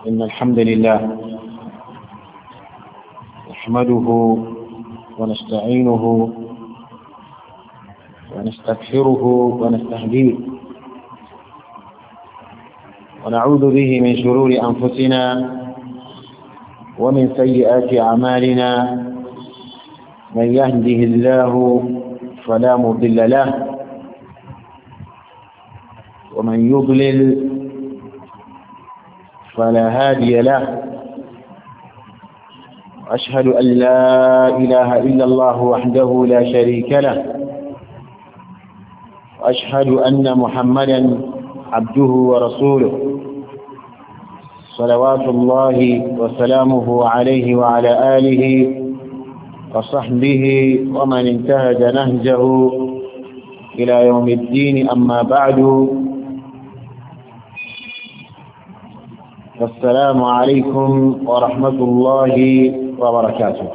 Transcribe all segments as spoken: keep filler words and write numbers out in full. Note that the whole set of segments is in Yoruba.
إن الحمد لله نحمده ونستعينه ونستغفره ونستهديه ونعوذ به من شرور أنفسنا ومن سيئات أعمالنا من يهده الله فلا مضل له ومن يضلل فلا هادي له أشهد أن لا إله إلا الله وحده لا شريك له وأشهد أن محمدا عبده ورسوله صلوات الله وسلامه عليه وعلى آله وصحبه ومن انتهج نهجه إلى يوم الدين. أما بعد، السلام عليكم ورحمة الله وبركاته.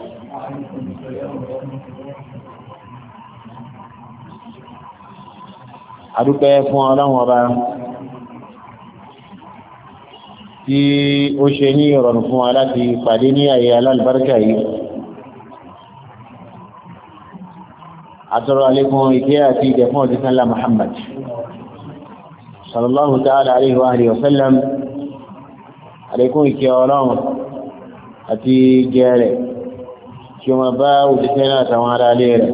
adúpẹ́ fún Ọlọ́run Ọba tí ó ṣe ní ìrọ̀rùn fún wa láti pàdé ní àyè alálùbáríkà yìí. àtọrọ àlékún ìkẹ́ àti ìdẹ̀ fún òjíṣẹ́ ńlá Muhammad sallallahu ta'ala alayhi wa alihi wa sallam. àlékún ìkẹ́ Ọlọ́run àti gẹ̀ẹ́rẹ̀ kí wọ́n bá òjíṣẹ́ náà tàwọn ará ilé rẹ̀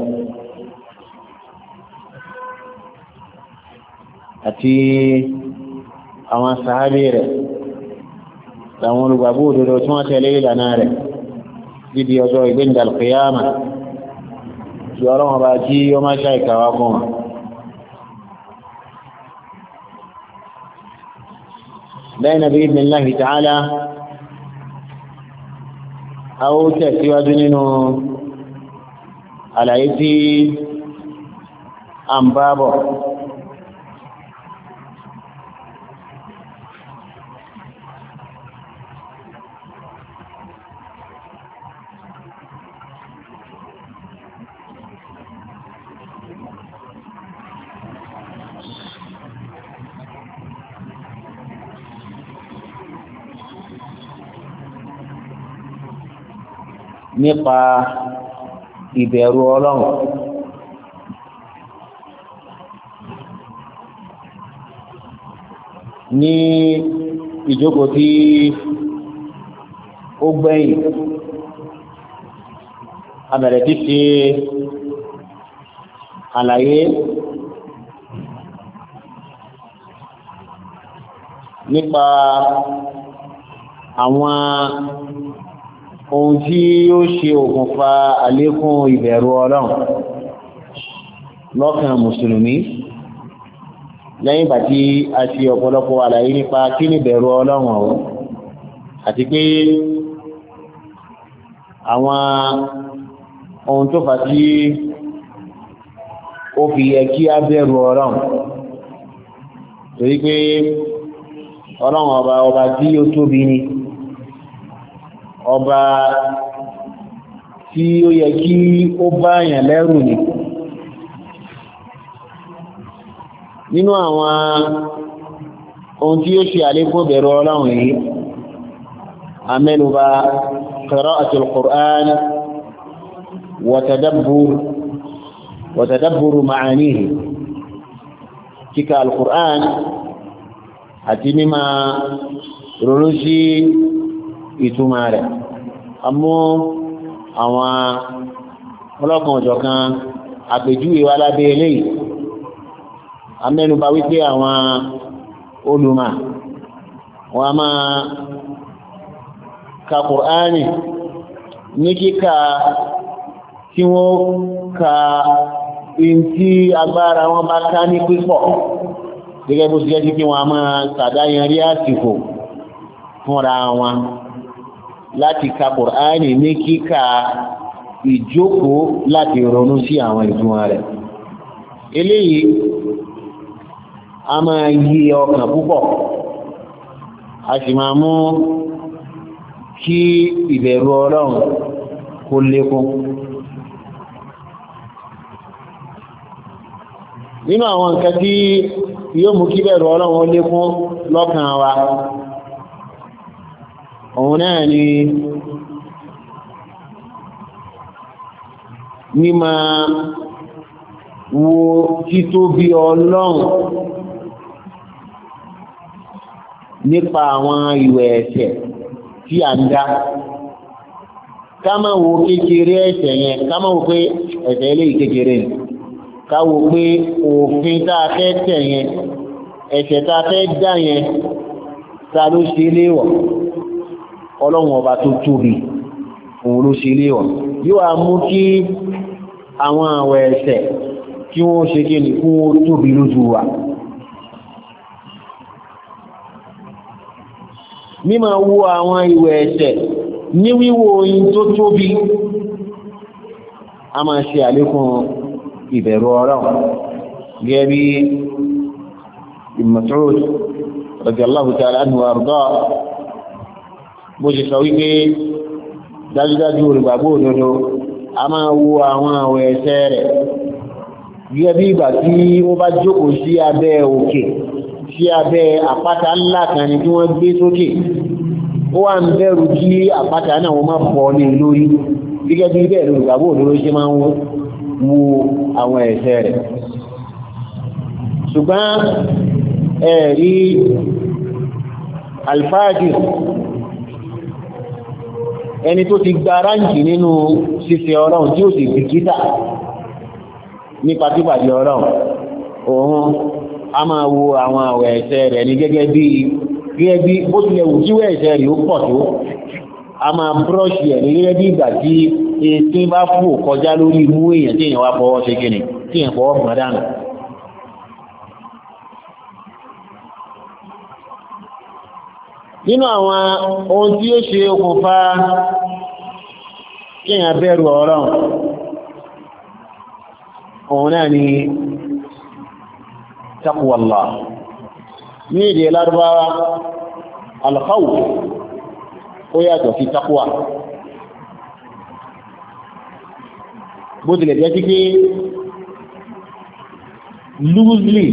àti àwọn sàhábé rẹ̀ tàwọn olùgbàgbọ́ òdodo tí wọ́n tẹ̀lé ìlànà rẹ̀ dídi ọjọ́ ìgbéǹdà al-qiyama tí Ọlọ́run bá jí ó máa ṣe ìkàwá fún wọn. lẹ́yìn bí idhnillahi ta'ala a ó tẹ̀síwájú nínú àlàyé tí a ń bá bọ̀. nípa ìbẹ̀rù Ọlọ́run. ní ìjókòó tí ó gbẹ̀yìn a bẹ̀rẹ̀ tí ṣe àlàyé nípa àwọn ohun tí ó ṣe òkùnfà àlékún ìbẹ̀rù Ọlọ́run lọ́kàn mùsùlùmí. lẹ́yìn bá tí a ṣe ọ̀pọ̀lọpọ̀ àlàyé nípa kí ni ìbẹ̀rù Ọlọ́run ọ̀hún àti pé àwọn ohun tó fà tí ó fi yẹ kí a bẹ̀rù Ọlọ́run, torí pé Ọlọ́run ọba ọba tí ó tóbi ni, ọba tí ó yẹ kí ó bá yàn lẹ́rù ni. nínú àwọn ohun tí ó ṣe àlékún bẹ̀rù Ọlọ́run yìí, amẹ́nubà qira'atul Qur'an wa tadabbur wa tadabbur ma'anihi, kíkà al-Qur'an àti mímá ronú sí ìtumọ̀ rẹ̀. àmọ́ àwọn ọlọ́kan ọ̀jọ̀kan àpèjúwe wá lábẹ́ eléyìí. amẹ́nubà wípé àwọn olùmọ̀ wọ́n a máa ka Kùránì ní kíkà tí wọ́n ka in tí agbára wọn bá ká ní pípọ̀, gẹ́gẹ́ bó ṣe jẹ́ sí kí wọ́n a máa sàdáyanrí àsìkò fúnra wọn láti ka Kùránì ní kíkà ìjókòó láti ronú sí àwọn ìtumọ̀ rẹ̀. eléyìí a máa yí ọkàn púpọ̀, a sì máa mú kí ìbẹ̀rù Ọlọ́run kó lékún. nínú àwọn nǹkan tí yóò mú kí bẹ̀rù Ọlọ́run lékún lọ́kàn wa òun náà ni mímá wo títóbi Ọlọ́run nípa àwọn ìwẹ̀ ẹ̀ṣẹ̀ tí a ń dá. Ká má wo kékeré ẹ̀ṣẹ̀ yẹn, ká má wo pé ẹ̀ṣẹ̀ ilé ìkékeré ni. Ká wo pé òfin tá a fẹ́ tẹ̀ yẹn, ẹ̀ṣẹ̀ tá a fẹ́ dá yẹn, ta ló ṣe léèwọ̀? Ọlọ́run ọba tó tóbi, òun ló ṣe léèwọ̀. Yóò á mú kí àwọn àwẹ̀ ẹ̀ṣẹ̀ kí wọ́n ṣe kí ni kí wọ́n tóbi lójú wa. Mímá wo àwọn ìwẹ̀ ẹ̀ṣẹ̀ ní wíwo oyin tó tóbi, a máa ṣe àlékún ìbẹ̀rù Ọlọ́run. Gẹ́gẹ́ bí Ibn Mas'ud radiyallahu ta'ala anhu wa arda bó ṣe sọ wípé dájúdájú olùgbàgbọ́ òdodo a máa wo àwọn àwẹ̀ ẹ̀ṣẹ̀ rẹ̀ gẹ́gẹ́ bí ìgbà tí wọ́n bá jókòó sí abẹ́ òkè, sí abẹ́ àpáta ńlá kan ni tí wọ́n gbé sókè. Ó wà ń bẹ̀rù kí àpáta náà wọ́n má fọ́ ní lórí, gẹ́gẹ́ bí bẹ́ẹ̀ olùgbàgbọ́ òdodo ṣe máa ń wo àwọn ẹ̀ṣẹ̀ rẹ̀. Ṣùgbọ́n ẹ̀rí alfáàjìr, ẹni tó ti gba ráǹkì nínú ṣíṣe Ọlọ́run tí ó sì bìkítà nípa pípàdé Ọlọ́run, òun a máa wo àwọn àwẹ̀ ẹ̀ṣẹ̀ rẹ̀ ní gẹ́gẹ́ bí gẹ́gẹ́ bí ó tilẹ̀ wù kíwẹ̀ ẹ̀ṣẹ̀ rẹ̀ ó pọ̀ tó, a máa brọ́ṣì ẹ̀ ní gẹ́gẹ́ bí ìgbà tí etí bá fò kọjá lórí imú èèyàn tí èèyàn wá fọwọ́ ṣe kíni tí èèyàn fọwọ́ gbọ́n dànù. Nínú àwọn ohun tí ó ṣe okùnfà kí èèyàn bẹ̀rù Ọlọ́run, òun náà ni taqwallah. Ní èdè Lárúbáwá, al-khawf ó yàtọ̀ sí taqwa. Bó tilẹ̀ jẹ́ sí pé loosely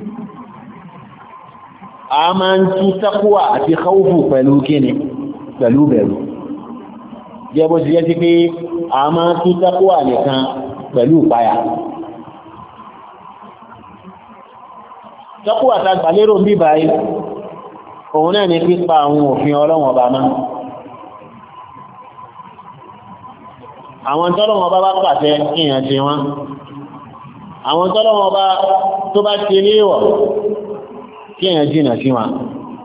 a máa ń tú taqwa àti khawfu pẹ̀lú kíni, pẹ̀lú bẹ̀rù. Jẹ́ bó ti jẹ́ sí pé a máa ń tú taqwa nìkan pẹ̀lú ìpayà. Taqwa tá gbàlérò bí báyìí, òun náà ni pípa àwọn òfin Ọlọ́run ọba mọ́. Àwọn tọ́lọ́run ọba bá pàṣẹ kíyàn ṣe wọ́n. Àwọn tọ́lọ́run ọba tó bá ṣe léèwọ̀ kíyàn jìnà sí wọn.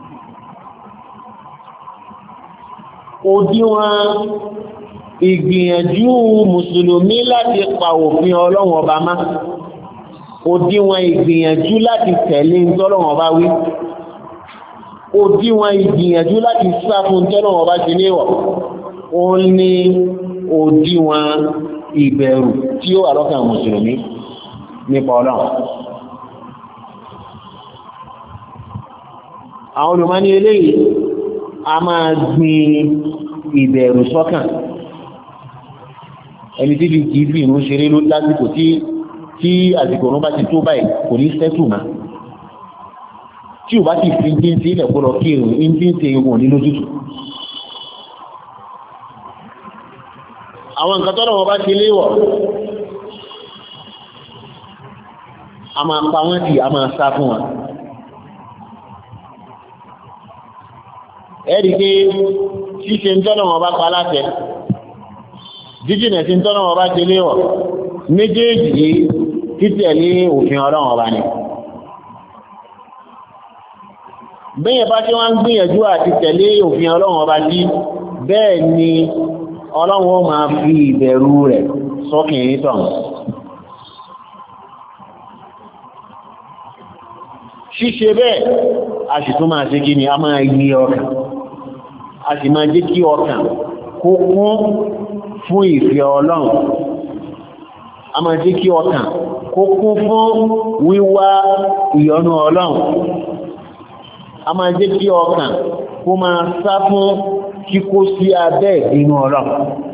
Òdiwọ̀n ìgbìyànjú Mùsùlùmí láti pa òfin Ọlọ́run ọba mọ́, òdiwọ̀n ìgbìyànjú láti tẹ̀lé tọ́lọ́run ọba wí, òdiwọ̀n ìgbìyànjú láti sá fún tọ́lọ́run ọba ṣe léèwọ̀, ó ní òdiwọ̀n ìbẹ̀rù tí ó wà lọ́kàn Mùsùlùmí nípa Ọlọ́run. Àwọn olùmọ̀ ní eléyìí a máa gbin ìbẹ̀rù sọ́kàn. Ẹni tí bí kìí fi ìrún ṣeré lásìkò tí tí àsìkò ọ̀run bá ti tó báyìí kò ní sẹ́tù máa. Tí ò bá ti fi jí sí ilẹ̀ kó lọ kí èrò ní tí ń ṣe ogun ní lójútù. Àwọn nǹkan tọ́lọ̀ wọn bá ti léwọ̀, a máa pa wọ́n tì, a máa sá fún wọn. Ẹ̀rí pé ṣíṣe ń tọ́lọ̀ wọn bá pa láṣẹ, jíjìnà sí ń tọ́lọ̀ wọn bá ti léwọ̀, méjèèjì yìí títẹ̀lé òfin Ọlọ́run ọba ni. Bẹ́yẹn bá tí wọ́n ń gbìyànjú àti tẹ̀lé òfin Ọlọ́run ọba sí, bẹ́ẹ̀ ni Ọlọ́run ó máa fi ìbẹ̀rù rẹ̀ sọ́kàn ìtàn. Ṣíṣe bẹ́ẹ̀, a sì tún máa ṣe kí ni a máa yí ọkàn, a sì máa jẹ́ kí ọkàn kó kún fún ìfẹ́ Ọlọ́run, a máa jẹ́ kí ọkàn kó kún fún wíwá ìyọ́nú Ọlọ́run, a máa jẹ́ kí ọkàn kó máa sá fún kíkó sí abẹ́ ìbínú Ọlọ́run.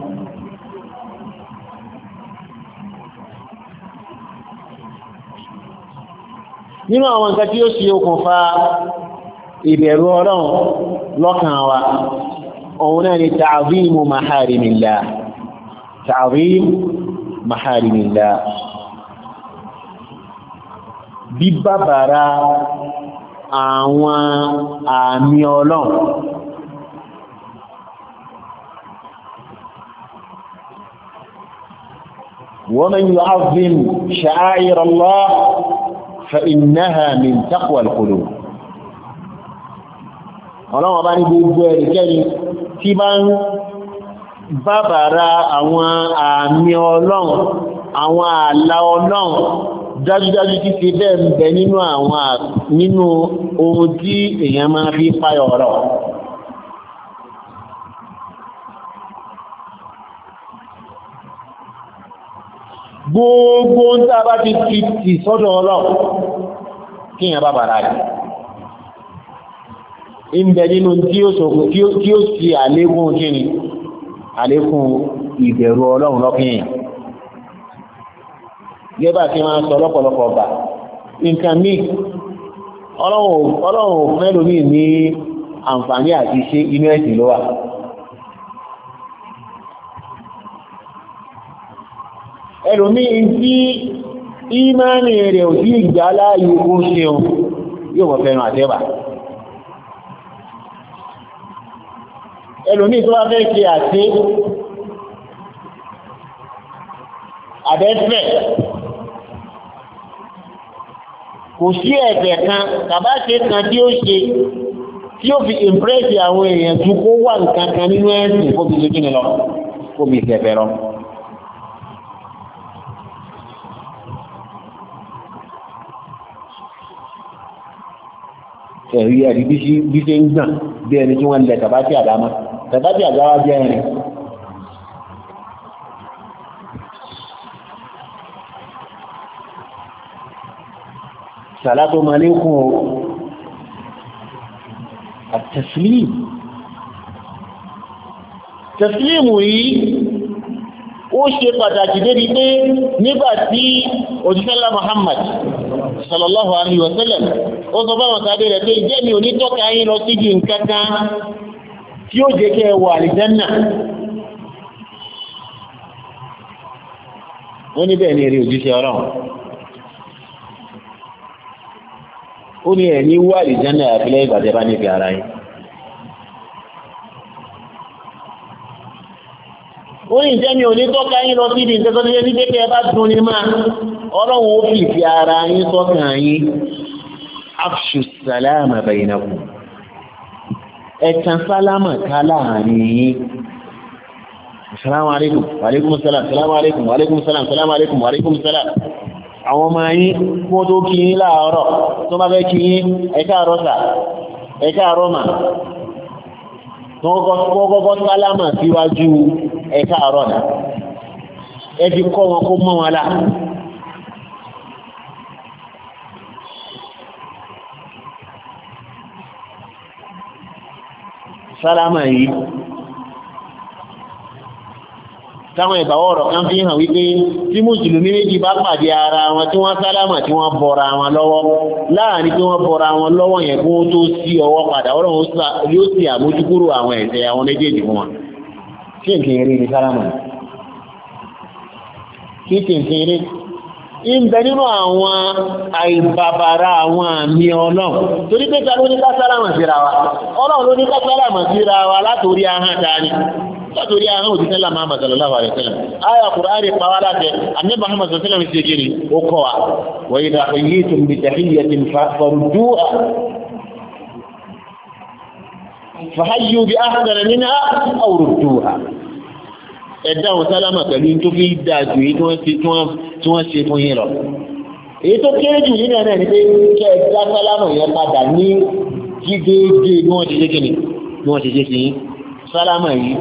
Nínú àwọn nǹkan tí ó ṣe okùnfà ìbẹ̀rù Ọlọ́run lọ́kàn wa, òun náà ni ta'zimu maharimillah ta'zim maharimillah bíbàbàrà àwọn àmì Ọlọ́run wa man yu'azzim sha'air Allah fa innaha min taqwa al-qulub Ọlọ́run bá ní gbogbo ẹ̀rìkẹ́ni tí bá ń bàbàrà àwọn àmì Ọlọ́run àwọn àlà Ọlọ́run dájúdájú tí ti bẹ́ẹ̀ ń bẹ nínú àwọn nínú ohun tí èèyàn máa fi páyọ̀ ọ̀rọ̀ gbogbo ń tàbá ti fi tì sọ́dọ̀ Ọlọ́run kí èèyàn bàbàrà rẹ̀ ìbẹ̀ nínú tí ó sọ̀kùn tí ó sì àlékún kíni àlékún ìbẹ̀rù Ọlọ́run lọ́kìnyàn gẹ́bà tí wọ́n sọ lọ́pọ̀lọpọ̀ ọba nǹkan mí Ọlọ́run mẹ́lòmí ní àǹfààní àti ṣe inú ẹ̀sìn ló wà ẹlòmí tí ìmánì rẹ̀ ò sí ìgbà láàyè ó ṣeun yóò mọ̀ fẹ́ràn àtẹ́bà ẹlòmí tó wá fẹ́ ṣe àti àbẹ́fẹ́ kò sí ẹ̀fẹ̀ kan tàbáṣe kan tí ó ṣe tí ó fi ìmpírẹ́sì àwọn èèyàn tún kó wà nǹkan kan nínú ẹ̀sìn kó fi ṣe kí ni lọ kó fi ìfẹ̀fẹ̀ lọ ẹ̀rí ẹ̀rí bí ṣe ń gbọ̀n bí ẹni tí wọ́n lẹ tàbátì àdámá tàbátì àdáwà jẹ́ ẹ̀rin sàlátò malékún àtẹ̀sílìm tẹ̀sílìmù yìí ó ṣe pàtàkì débi pé nígbàtí òjíṣẹ́lá Muhammad sallallahu alaihi wasallam ó sọ fáwọn sábẹ́ rẹ̀ pé jẹ́ mi ò ní tọ́ka yín lọ sí nǹkankan tí ó jẹ́ kẹ́ wọ àlìjánà wọ́n ní bẹ́ẹ̀ ni èrè òjíṣẹ́ Ọlọ́run ó ní ẹ̀ ní wọ àlìjánà àfilẹ́ ìgbàdẹ́ bá níbi ara yín ó ní ìjẹ́ mi ò ní tọ́ka yín lọ sí ibi nǹkan tó ní ẹni pé ẹ bá dùn ní máa Ọlọ́run ó fi fi ara yín sọ́kàn yín afṣu salama bainakum ẹ̀tàn sálámà ká láàrin yín assalamu alaikum wa alaikum salam assalamu alaikum wa alaikum salam assalamu alaikum wa alaikum salam àwọn ọmọ yín kó tó kí yín láàárọ̀ tó bá fẹ́ kí yín ẹ káàárọ̀ sà ẹ káàárọ̀ mà tó kọ́kọ́ sálámà síwájú ẹ káàárọ̀ náà ẹ fi kọ́ wọn kó mọ́ wọn lá sálámà yìí táwọn ìbàwọ̀ ọ̀rọ̀ kan fi hàn wípé tí mùsùlùmí méjì bá pàdé ara wọn tí wọ́n sálámà tí wọ́n bọ́ra wọn lọ́wọ́ láàrin tí wọ́n bọ́ra wọn lọ́wọ́ yẹn kó tó sí ọwọ́ padà Ọlọ́run yóò sì àmójúkúrò àwọn ẹ̀ṣẹ̀ àwọn méjèèjì fún wọn kí nǹkan rí ní sálámà kí nǹkan rí ìbẹ̀ nínú àwọn àìbàbàrà àwọn àmì Ọlọ́run torí pé ta ló ní ká sálámà síra wa Ọlọ́run ló ní ká sálámà síra wa látòrí ahọ́n dání látòrí ahọ́n òjíṣẹ́ ńlá Muhammad sallallahu alaihi wasallam àyá Kùránì pàwọ́ láti Ànábì Muhammad sallallahu alaihi wasallam ṣe kiri ó kọ́ wa wa idha hayyitum bi tahiyyatin farudduha fahayyu bi ahsana minha aw rudduha ẹ̀dá wọn sálámà pẹ̀lú tó fi dájú èyí tí wọ́n ṣe fún yín lọ èyí tó kéré jù nínú ẹ̀rẹ́ ni pé kẹ́ ẹ̀dá sálámà yẹn padà ní jígéégé bí wọ́n ti ṣe kíni bí wọ́n ti ṣe sí sálámà yìí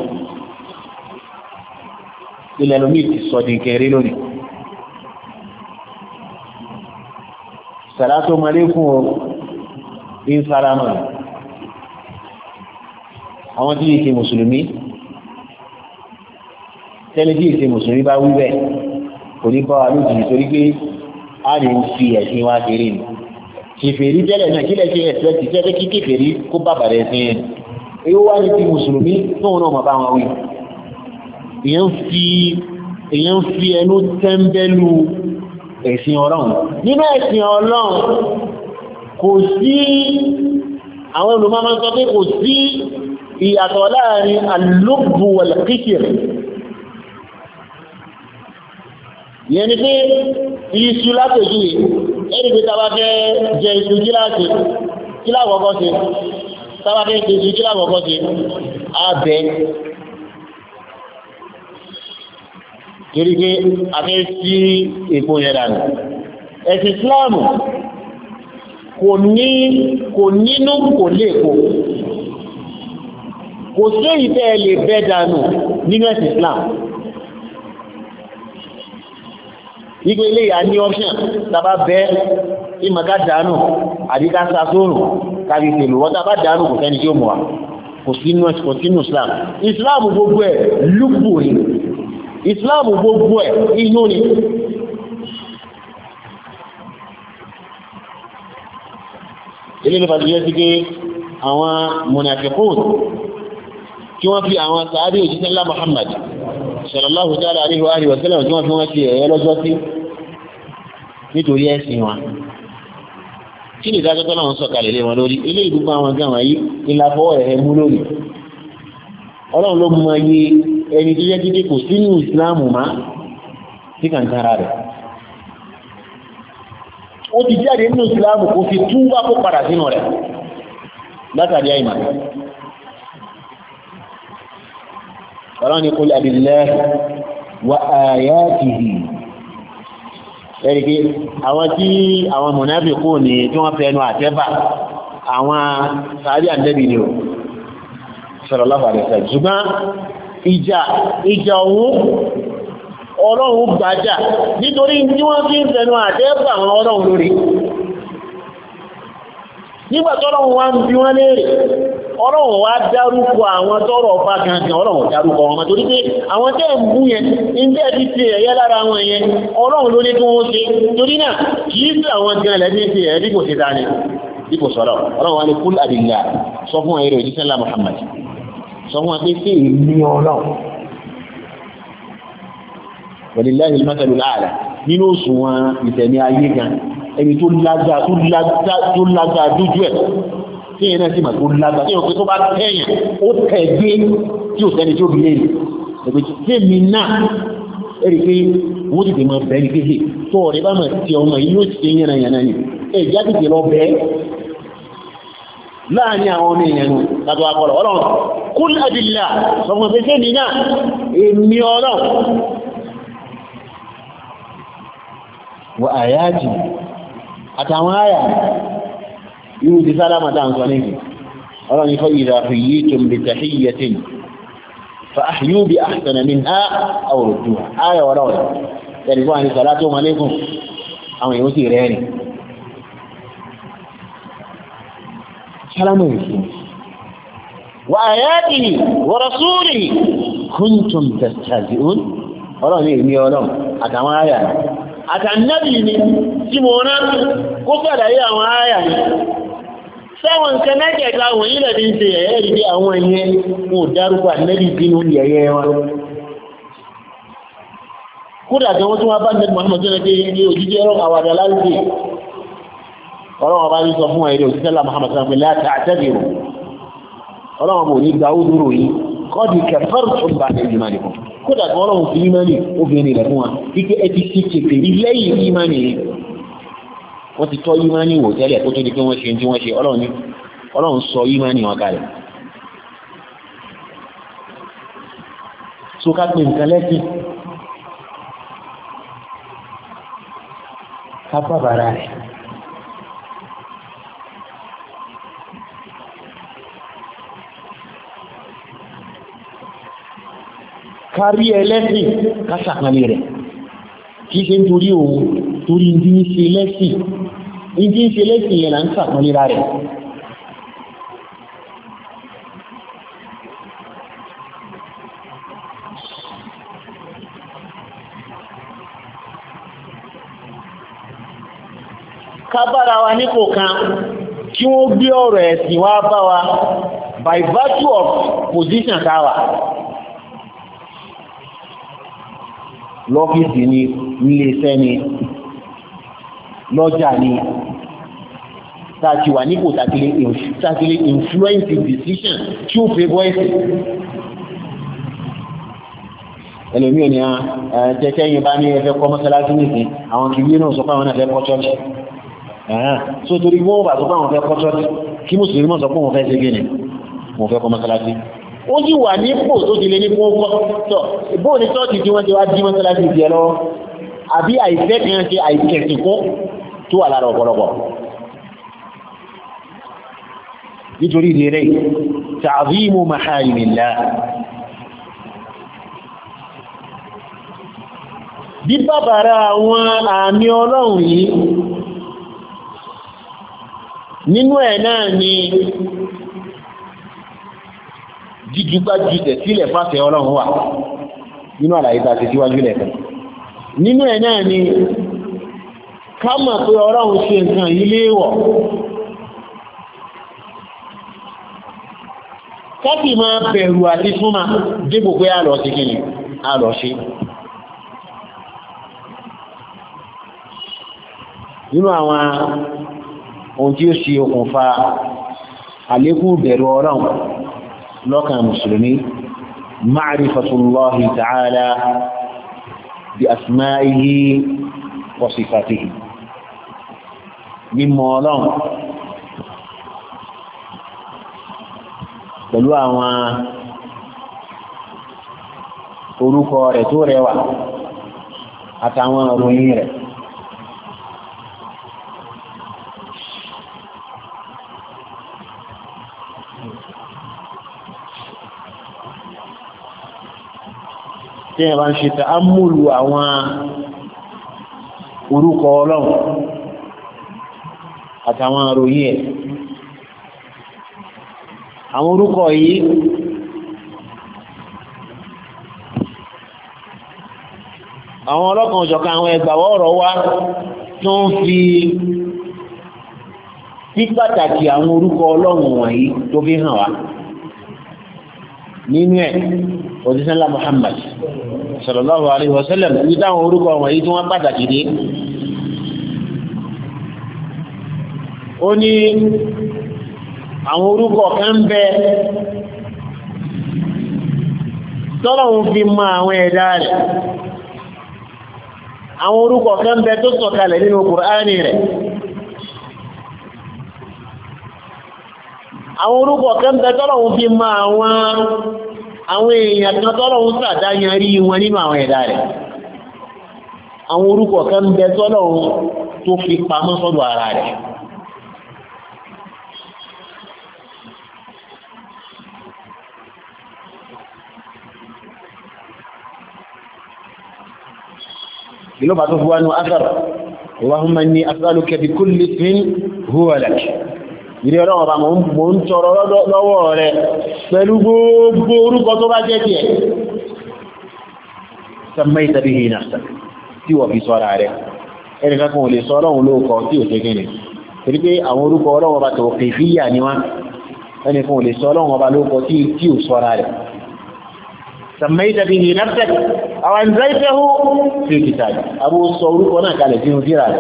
ilẹ̀ lómi ti sọ di kẹrí lónìí sàlátò malékún o ní sálámà àwọn tí yìí ṣe mùsùlùmí tẹ́lẹ̀ tí ìṣe mùsùlùmí bá wí bẹ́ẹ̀ kò ní bá wa lójijì torí pé a lè fi ẹ̀sìn wa kéré ni kèfèrí tẹ́lẹ̀ náà kí lẹ́sìn ẹ̀sìn ti tẹ́lẹ̀ kí kèfèrí kó bàbà rẹ̀ sí yẹn èyí wá ní ti mùsùlùmí tóun náà mọ̀ bá wọn wí èyàn fi èyàn fi ẹnu tẹ́ńbẹ́lú ẹ̀sìn ọlọ́run nínú ẹ̀sìn ọlọ́run kò sí àwọn olùmọ́mọ́ sọ pé kò sí ìyàtọ̀ láàrin al-lubbu wal-qishr yẹn ni pé iṣu látòjú ẹni pé tàbá fẹ́ jẹ iṣu kíláàsì kíláàkọ́kọ́ sí tàbá fẹ́ jẹ iṣu kíláàkọ́kọ́ sí abẹ́ torí pé a fẹ́ sí èpo yẹn dànù ẹ̀sìn Islam kò ní kò nínú kò léèpo kò sí ìfẹ́ lè bẹ́ dànù nínú ẹ̀sìn Islam nígbé ilé ìyá ní option tàbá bẹ́ ìmọ̀ká dànù àdíká sàtórùn kàrí ìpèlú wọ́n tàbá dànù kò sẹ́ni tí ó mọ̀ wá kò sínú ẹ̀sìn kò sínú Islam Islam gbogbo ẹ̀ lúpù ní Islam gbogbo ẹ̀ inú ni ilé ní fàtíjẹ́ sí pé àwọn munafiqun kí wọ́n fi àwọn sàábí òjíṣẹ́ ńlá Muhammad sallallahu ta'ala alaihi wa alihi wa sallam tí wọ́n fi wọ́n ti ẹ̀yẹ lọ́jọ́ sí nítorí ẹ̀sìn wọn kí ni ìdájọ́ tó náà ń sọ̀kalẹ̀ lé wọn lórí ilé ìdúgbò àwọn gan wọ̀nyí ìlàfọwọ́ ẹ̀ mú lórí ọlọ́run ló mọ iye ẹni tó jẹ́ títí kò sínú ìsìláàmù má tí kàn tara rẹ̀ ó ti jáde nínú ìsìláàmù kò fi túbá kó padà sínú rẹ̀ látàrí àìmà ọlọ́run ni qul abillahi wa ayatihi ẹ̀rìkí àwọn tí àwọn mùnáfíkù ní tí wọ́n fẹ́ ẹnu àtẹ́bà àwọn sàárì àndẹ́bì ni ó sallallahu alaihi wasallam ṣùgbọ́n ìjà ìjà òun ọlọ́run gbàjà nítorí tí wọ́n fi ń fẹ́nu àtẹ́bà àwọn ọlọ́run lórí nígbàtọ́lọ́run wá ń bí wọ́n léèrè ọlọ́run wá dárúkọ àwọn tọ́rọ ọba gangan ọlọ́run dárúkọ wọn torí pé àwọn tẹ́ ń bú yẹn ń bẹ́ẹ̀ bí ti ẹ̀yẹ lára wọn yẹn ọlọ́run ló ní kí wọ́n ṣe torí náà kìí sí àwọn gan lẹ́bí ti ẹ̀ dípò sí dání dípò sọ́rọ̀ ọlọ́run wá ní kúl àdìlá sọ fún ẹ̀rọ ìjíṣẹ́ ńlá Muhammad sọ fún ẹgbẹ́ sí ìlú ọlọ́run walillahi al-mathalu al-a'la nínú òṣùwọ̀n ìtẹ̀mí ayé gan ẹni tó lágbà tó lágbà dójú ẹ̀ tí ẹ̀nà sí màá tó lágbà tí ọkọ̀ tó bá tẹ́yàn ó tẹ̀gbé tí ó sẹ́ni tí ó bí lẹ́yìn ẹgbẹ̀ tí mi náà ẹ̀rì pé wọ́n ti tẹ̀mọ̀ bẹ̀rẹ̀ pé hè tó ọ̀rẹ́ bá mọ̀ tí ọmọ yìí yóò ṣe yànnà yànnà ni ẹ̀já ti tẹ̀ lọ bẹ́ẹ̀ láàrin àwọn ọmọ èèyàn nù látọ̀ akọ̀rọ̀ ọlọ́run kúl adìlá sọmọ pé sẹ́ni náà èmi ọlọ́run wọ àyájì àtàwọn àyà irú ti sálámà dáa ń sọ ní ọ̀rọ̀ ní fa'idha huyyitum bi tahiyyatin fa ahyu bi ahsana minha aw rudduha àyà wọ́n rọ̀ ẹ̀rì fún àní salatu alaykum àwọn èèyàn sì rẹ̀ ní sálámà yìí wa ayatihi wa rasulihi kuntum tastahzi'un ọ̀rọ̀ ní èmi ọlọ́run àtàwọn àyà àtànẹ́bì ni tí mo rán kó sàdáyé àwọn àyà ni sẹ́wọ̀n nǹkan mẹ́jẹ̀ẹ́ta wọ̀nyí lẹ́bí ń ṣe ẹ̀yẹ́ ìdí àwọn ẹ̀yẹ kò dárúkọ ànẹ́bì bínú yẹ̀yẹ́ wọn kódà tí wọ́n tún wá bá nẹ́bì Muhammad jẹ́ ní òjíjẹ́ ẹ̀rọ àwàdà láti ọlọ́wọ́n bá ní sọ fún ẹ̀rẹ́ òjíjẹ́ Muhammad sọ láti àtẹ́bìrù ọlọ́wọ́n bò ní gbáwúdúró yìí kọ́dì kafartum ba'da imanikum kódà tí ọlọ́run fi ìmánì obìnrin rẹ̀ fún wa wípé ẹ ti ṣe kèfè rí lẹ́yìn ìmánì yìí wọ́n ti tọ́ ìmánì wò tẹ́lẹ̀ tó tó di pé wọ́n ṣe tí wọ́n ṣe ọlọ́run sọ ìmánì wọn kalẹ̀ so ká pè nǹkan lẹ́sìn ká bàbára rẹ̀ kárí ẹlẹ́sìn kásàkàlẹ̀ rẹ̀ kí ṣe ń torí òun torí ìdí ń ṣe lẹ́sìn ìdí ń ṣe lẹ́sìn yẹn là ń sàkàlẹ̀ rẹ̀ kábára wa nípò kan kí wọ́n gbé ọ̀rọ̀ ẹ̀sìn wá bá wa by virtue of position táwà lọ́fíìsì ni nílé iṣẹ́ ni lọ́jà ni tàti wà nípò tàtílé influence decision tí ó fẹ́ bọ́ẹ̀sì ẹlòmí ò ní a tẹ́tẹ́ yìí bá ní ẹfẹ́ kọ́ mọ́sálásí nìsín àwọn kìí náà sọ fáwọn ẹfẹ́ kọ́ chọ́ọ̀chì so torí wọ́n bá sọ fáwọn ẹfẹ́ kọ́ chọ́ọ̀chì kí mùsùlùmí mọ́ sọ fún wọn fẹ́ ṣe gẹ́nì wọn fẹ́ kọ́ mọ́sálásí ó yí wà nípò tó ti lé ní fún ọkọ̀ tọ́ ìbóò ní chọ́ọ̀chì tí wọ́n ti wá dí mọ́sálásí ìdí ẹ lọ́wọ́ àbí àìfẹ́ kan ṣe àìkẹ̀sìn kún tó wà lára ọ̀pọ̀lọpọ̀ nítorí ìdíre ta'zimu maharimillah bí bàbára àwọn àmì ọlọ́run yìí nínú ẹ̀ náà ni jíjúgbájútẹ̀ sílẹ̀ fásẹ̀ ọlọ́run wà nínú àlàyé tàbí síwájú lẹ́fẹ̀ nínú ẹ̀ náà ni ká mọ̀ pé ọlọ́run ṣe nǹkan yìí léèwọ̀ káàkì máa bẹ̀rù àti súnmà débò pé àlọ́ sí kí ni àlọ́ sí nínú àwọn ohun tí ó ṣe okùnfà àlékún bẹ̀rù ọlọ́run lọ́kàn mùsùlùmí ma'rifatullahi ta'ala bi asma'ihi wa sifatihi mímọ̀ ọlọ́run pẹ̀lú àwọn orúkọ rẹ̀ tó rẹwà àtàwọn ìròyìn rẹ̀ tí ẹ bá ń ṣe ta'ammulu àwọn orúkọ ọlọ́run àtàwọn ìròyìn ẹ̀ àwọn orúkọ yìí àwọn ọlọ́kan òjọ̀kan àwọn ẹgbàwọ́ ọ̀rọ̀ wá tó ń fi sí pàtàkì àwọn orúkọ ọlọ́run wọ̀nyí tó fi hàn wá nínú ẹ̀ òjíṣẹ́lá Muhammad sallallahu alaihi wasallam ní táwọn orúkọ wọ̀nyí tí wọ́n pàtàkì dé ó ní àwọn orúkọ kan bẹ tọ́lọ̀un fi mọ àwọn ẹ̀dá rẹ̀ àwọn orúkọ kan bẹ tó sọ̀kalẹ̀ nínú Kùránì rẹ̀ àwọn orúkọ kan bẹ tọ́lọ̀un fi mọ àwọn àwọn èèyàn kan tọ́lọ̀un sàdáyàrí wọn nínú àwọn ẹ̀dá rẹ̀ àwọn orúkọ kan bẹ tọ́lọ̀un tó fi pamọ́ sọ́dọ̀ ara rẹ̀ ìlú bá tó fún wa ní asar Allahumma inni as'aluka bi kulli ismin huwa lak ìrí ọlọ́wọ́ bá mọ̀ ń tọrọ lọ́wọ́ rẹ̀ pẹ̀lú gbogbo orúkọ tó bá jẹ́ tiẹ̀ sammayta bihi nafsak tí wọ́n fi sọ́ra rẹ̀ ẹni kankan ò lè sọ ọlọ́run lóòkọ tí ò tẹ́gẹ́ ni torí pé àwọn orúkọ ọlọ́wọ́ bá tọ̀ kayfiyya ni wá ẹni kan ò lè sọ ọlọ́run ọba lóòkọ tí ò sọ́ra rẹ̀ سميت به نفسك أو أنزلته في كتاب أبو الصورك هناك على جنه جرال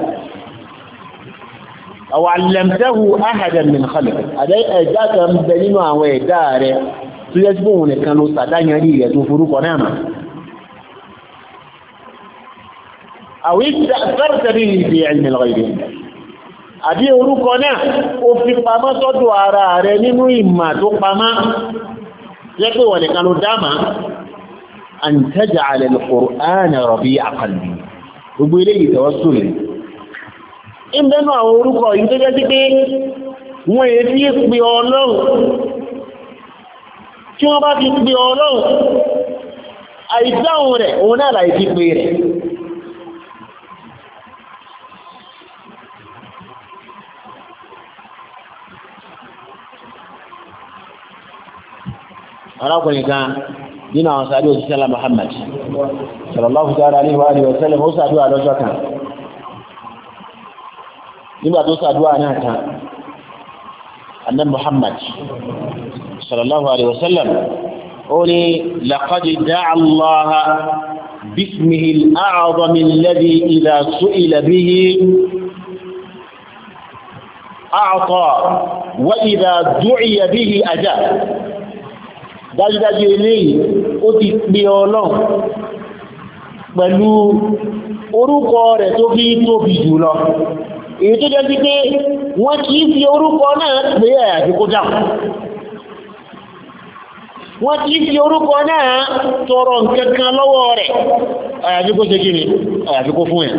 أو علمته أحدا من خلقك أدي أجاك مبنين وإدارة تيجبون كانوا صدانيا لي يتوفروك وناما أو استأثرت به في علم الغيب أدي أروكنا وفي قما صدوا على رنين إما تقما يقول ولكانوا داما أن تجعل القرآن ربيع قلبي gbogbo ilé ìtẹ̀wọ́sùn rẹ̀ ìbẹ̀nù àwọn orúkọ yìí tó jẹ́ sí pé wọ́n èé tí pè Ọlọ́run tí wọ́n bá fi pè Ọlọ́run àìdáhùn rẹ̀ òun náà láì fi pè rẹ̀ arákùnrin kan nínú àwọn sàádé òjíṣẹ́lá Muhammad sallallahu ta'ala alaihi wa alihi wa sallam ó sàdúwà lọ́jọ́ kan nígbà tó sàdúwà náà kan annabi Muhammad sallallahu alaihi wasallam ó ní laqad da'a Allah bismihi al-a'zam alladhi idha su'ila bihi a'ta wa idha du'iya bihi ajab. Dájúdájú eléyìí ó ti pè Ọlọ́run pẹ̀lú orúkọ rẹ̀ tó fi tóbi jùlọ, èyí tó jẹ́ sí pé wọ́n kì í fi orúkọ náà pè àyàfi kó dáhùn, wọ́n kì í fi orúkọ náà tọrọ nǹkankan lọ́wọ́ rẹ̀ àyàfi kó ṣe kí ni àyàfi kó fún ẹ̀.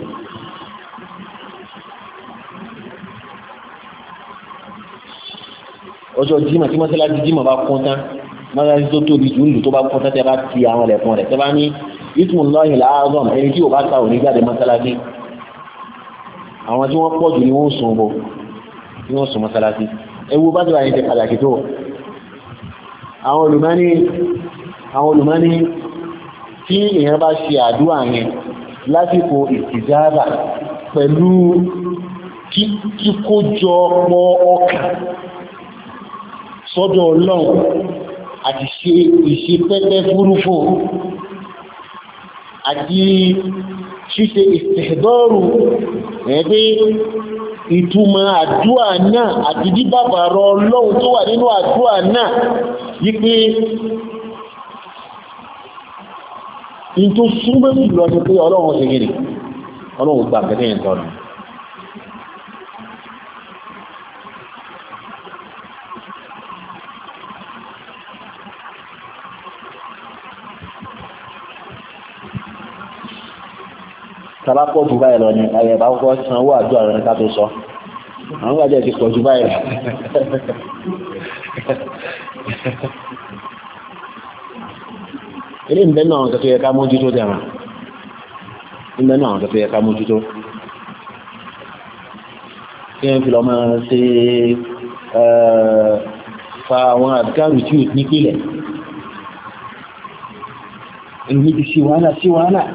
Ọjọ́ jímọ̀ tí mọ́sálásí jímọ̀ bá kún tán, mọ́sálásí tó tóbi jù lù tó bá kún tán tẹ́ bá ti àwọn ẹ̀lẹ̀kùn rẹ̀ tẹ́ bá ní Ismullahi al-Azam, ẹni tí ò bá ta ò ní jáde mọ́sálásí. Àwọn tí wọ́n pọ̀ jù ní wọ́n sùn bọ̀ tí wọ́n sùn mọ́sálásí. Ewu bá ti wà ní ti pàtàkì tó. Àwọn olùmọ́ni àwọn olùmọ́ni tí èèyàn bá ṣe àdúrà yẹn lásìkò ìtìjáàbà pẹ̀lú kíkójọ pọ̀ ọkàn sọ́dọ̀ Ọlọ́run àti ṣe ìṣe pẹ́pẹ́ fúrúfú àti ṣíṣe ìstihdaru ẹgbẹ́ ìtumọ̀ àdúà náà àti bíbàbàrọ̀ Ọlọ́run tó wà nínú àdúà náà wípé in tó súnmọ́ jùlọ ní pé Ọlọ́run ṣe gẹ̀rẹ̀ Ọlọ́run gbà pẹ̀lẹ́ ẹ̀ tọ́nà. Tàbá pọ̀ jù báyìí lọ ní ayẹ̀bá kọ́kọ́ san owó àjọ àrẹ ká tó sọ. Àwọn gbàjẹ́ ti pọ̀ jù báyìí. Ilé ìbẹ́ náà tó yẹ ká mójútó dẹ̀ràn. Ìbẹ́ náà tó yẹ ká mójútó. Kí ẹ fi lọ máa ṣe fa àwọn àdìkárù tí ò nípìnlẹ̀. Èmi ti ṣe wàhálà sí wàhálà.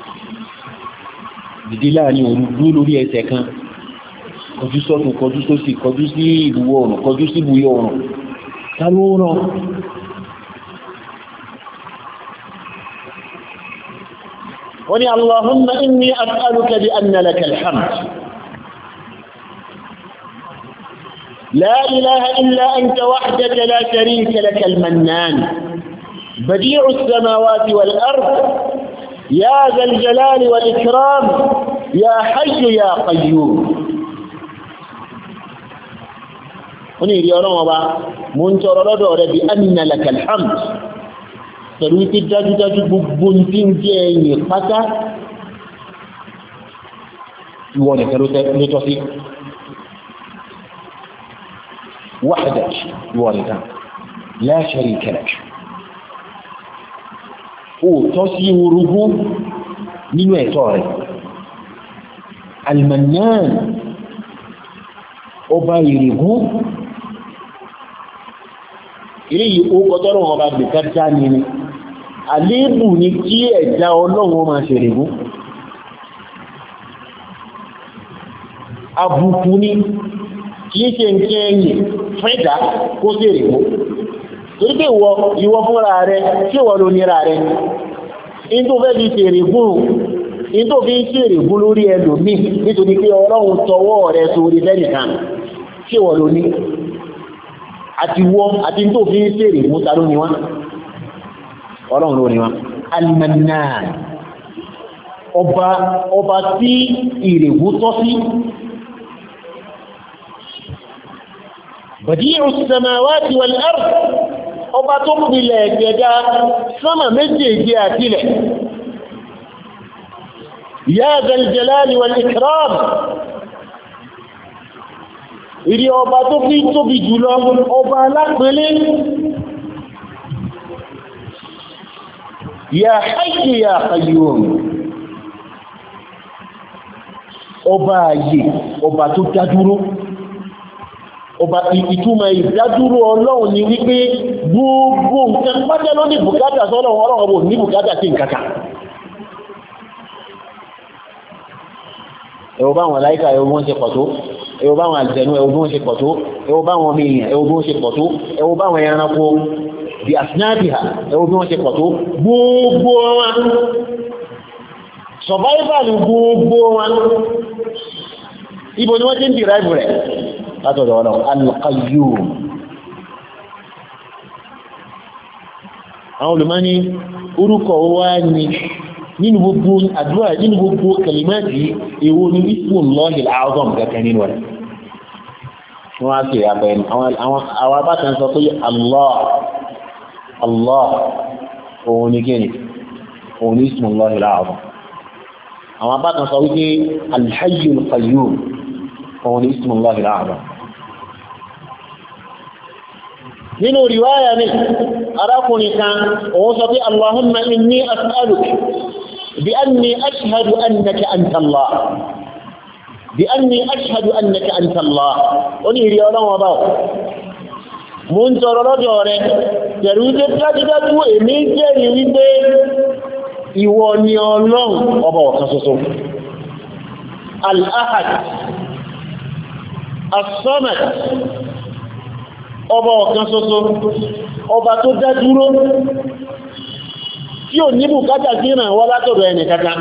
Dìde láàrin òru dúró lórí ẹsẹ̀ kan, kọjú sọ́tún, kọjú sósì, kọjú sí ìbúwọ̀ ọ̀run, kọjú sí ìbúyọ̀ ọ̀run. Ta ló rán? wọ́n ni Allahumma inni as'aluka bi anna laka alhamd. La ilaha illa anta wahdaka la sharika laka al-mannan. Badi'u as-samawati wal-ard. يا ذا الجلال والإكرام يا حي يا قيوم. wọ́n ní ìrí ọlọ́wọ́ bá mú ń tọrọ lọ́dọ̀ rẹ̀ bí anna laka alhamd, pẹ̀lú tí dájúdájú gbogbo tí ń jẹ́ ẹ̀yìn pátá ìwọ nìkan ló tọ́ sí, wahdak ìwọ nìkan la sharika lak, ó tọ́ sí orogún nínú ẹ̀tọ́ rẹ̀. Al-Mannan, ọba ìrìgún, ilé yìí ó kọtọ́rọ̀ wọn bá gbẹ̀ká já ní ní àléébù ní kí ẹ̀dá Ọlọ́run máa ṣe rìgún, àbùkù ní kìí ṣe ń kẹ́ ẹ̀yìn fẹ́dà kó sí rìgún. Torí pé ìwọ ìwọ fúnra rẹ̀ tí ìwọ ló nira rẹ̀ in tó fẹ́ fi ṣèrè gún in tó fi ń ṣèrè gún lórí ẹlòmíì nítorí pé Ọlọ́run tọwọ́ rẹ̀ sórí lẹ́nìkan tí ìwọ ló ní àti wọ́ àti tó fi ń ṣèrè gún ta ló ní wá Ọlọ́run ló ní wá. Al-Mannan, ọba ọba tí ìrègún tọ́ sí. Badi'u as-samawati wal-ard, ọba tó pilẹ̀ ẹ̀gẹ̀dá sánmà méjèèjì àtilẹ̀. Ya dhal jalali wal-ikram, ìrí ọba tó fi tóbi jùlọ, ọba alápẹ̀lẹ́. Ya hayyu ya qayyum, ọba ayé, ọba tó dádúró. Ọba ìtumọ̀ ìdádúró Ọlọ́run ni wípé gbogbo nǹkan pátá ló ní bùkátà sọ́lọ́run, Ọlọ́run ọbọ̀ ní bùkátà sí nǹkankan. ẹwọ bá wọn láìka ẹwọ wọ́n ṣe pọ̀ tó ẹwọ bá wọn àjẹ̀nú ẹwọ bí wọ́n ṣe pọ̀ tó ẹwọ bá wọn mìíràn ẹwọ bí wọ́n ṣe pọ̀ tó ẹwọ bá wọn ẹranko bí asinabiha ẹwọ bí wọ́n ṣe pọ̀ tó gbogbo wọn survival gbogbo wọn ibo ni wọ́n ti ń derive rẹ̀ látọ̀dọ̀ ọ̀nà al-Qayyum. àwọn olùmọ́ni orúkọ wá ní nínú gbogbo àdúrà nínú gbogbo kalimati èwo ní ismullahi al-azam gẹ́gẹ́ nínú rẹ̀ wọ́n á sì àpẹ àwọn abátan sọ pé Allah Allah òun ní kíni òun ní ismullahi al-azam àwọn abátan sọ wípé al-hayyul qayyum òun ní ismullahi al-azam nínú riwaya ni arákùnrin kan òun sọ pé Allahumma inni as'aluka bi anni ashhadu annaka anta Allah bi anni ashhadu annaka anta Allah ó ní ìrí ọlọ́wọ́ bá mo ń tọrọ lọ́dọ̀ rẹ̀ pẹ̀lú wípé dájúdájú èmi jẹ́rìí wípé ìwọ ni Ọlọ́run ọba ọ̀kan ṣoṣo al-ahad as-samad ọba ọ̀kan ṣoṣo ọba tó dá dúró tí ò ní bùkátà sí ìràn wá látọ̀dọ̀ ẹni kankan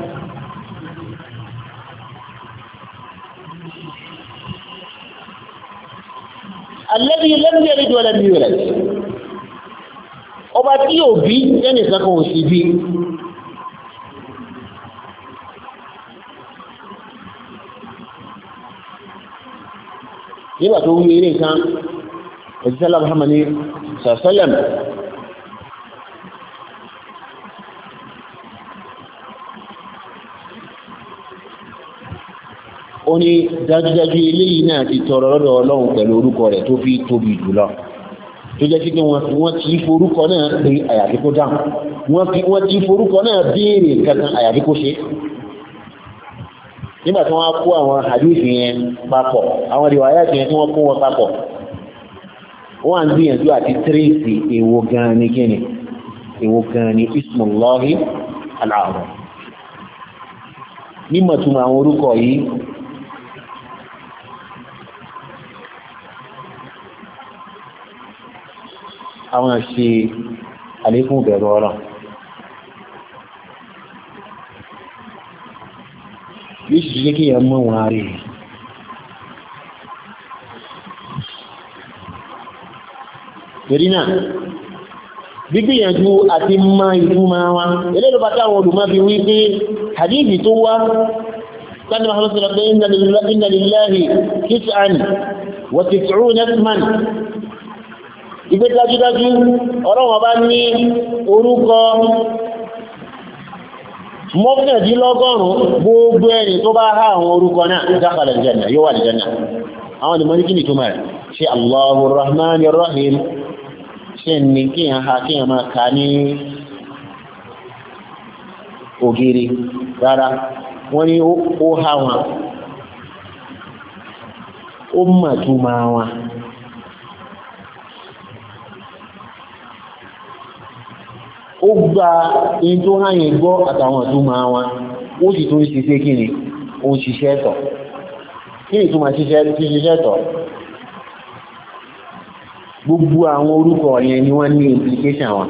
alladhi lam yalid wa lam yulad ọba tí ò bí ẹni kankan ò sì bí nígbà tó wí eré kan òjísẹ́lá Muhammad sàṣẹ́lẹ̀m ó ní dájúdájú eléyìí náà ti tọrọ lọ́dọ̀ Ọlọ́run pẹ̀lú orúkọ rẹ̀ tó fi tóbi jùlọ tó jẹ́ sí pé wọ́n ti forúkọ náà pé àyàfi kó dáhùn wọ́n ti forúkọ náà béèrè kankan àyàfi kó ṣe nígbà tí wọ́n kó àwọn hadithi yẹn papọ̀ àwọn riwayat yẹn tí wọ́n kó wọn papọ̀ wọ́n ń gbìyànjú àti tírèsì èwo gan ní kíni èwo gan ní ismullahi al-azam mímọ̀ túnmọ̀ àwọn orúkọ yìí àwọn ṣe àlékún bẹ̀rù ọ̀rọ̀ yóò sì jẹ́ kí èèyàn mọ̀ wọn rí torí náà gbígbìyànjú àti mọ̀ ìtumọ̀ wọn eléyìí bá táwọn olùmọ̀ bí wí pé hadithi tó wá sani Muhammad sallallahu alaihi wa sallam inna lillahi tis'an wa tis'una isman ìgbé dájúdájú ọ̀rọ̀ wọn bá ní orúkọ mọ́kàndínlọ́gọ́rùn-ún gbogbo ẹni tó bá há àwọn orúkọ náà dakhala al-janna yóò wà ní janna àwọn ìmọ̀ ní kí ni tó máa ṣe Allahur Rahmanir Rahim ṣe ní kí yàn ha kí yàn máa ka ní ògiri rárá wọ́n ní ó há wọn ó mà túmọ̀ wọn ó gba in tó háyìn gbọ́ àtàwọn ìtumọ̀ wọn ó sì tún ṣiṣẹ́ kí ni ó ń ṣiṣẹ́ tọ̀ kí ni ìtumọ̀ ṣiṣẹ́ tọ̀ gbogbo àwọn orúkọ yẹn ni wọ́n ní implication wọn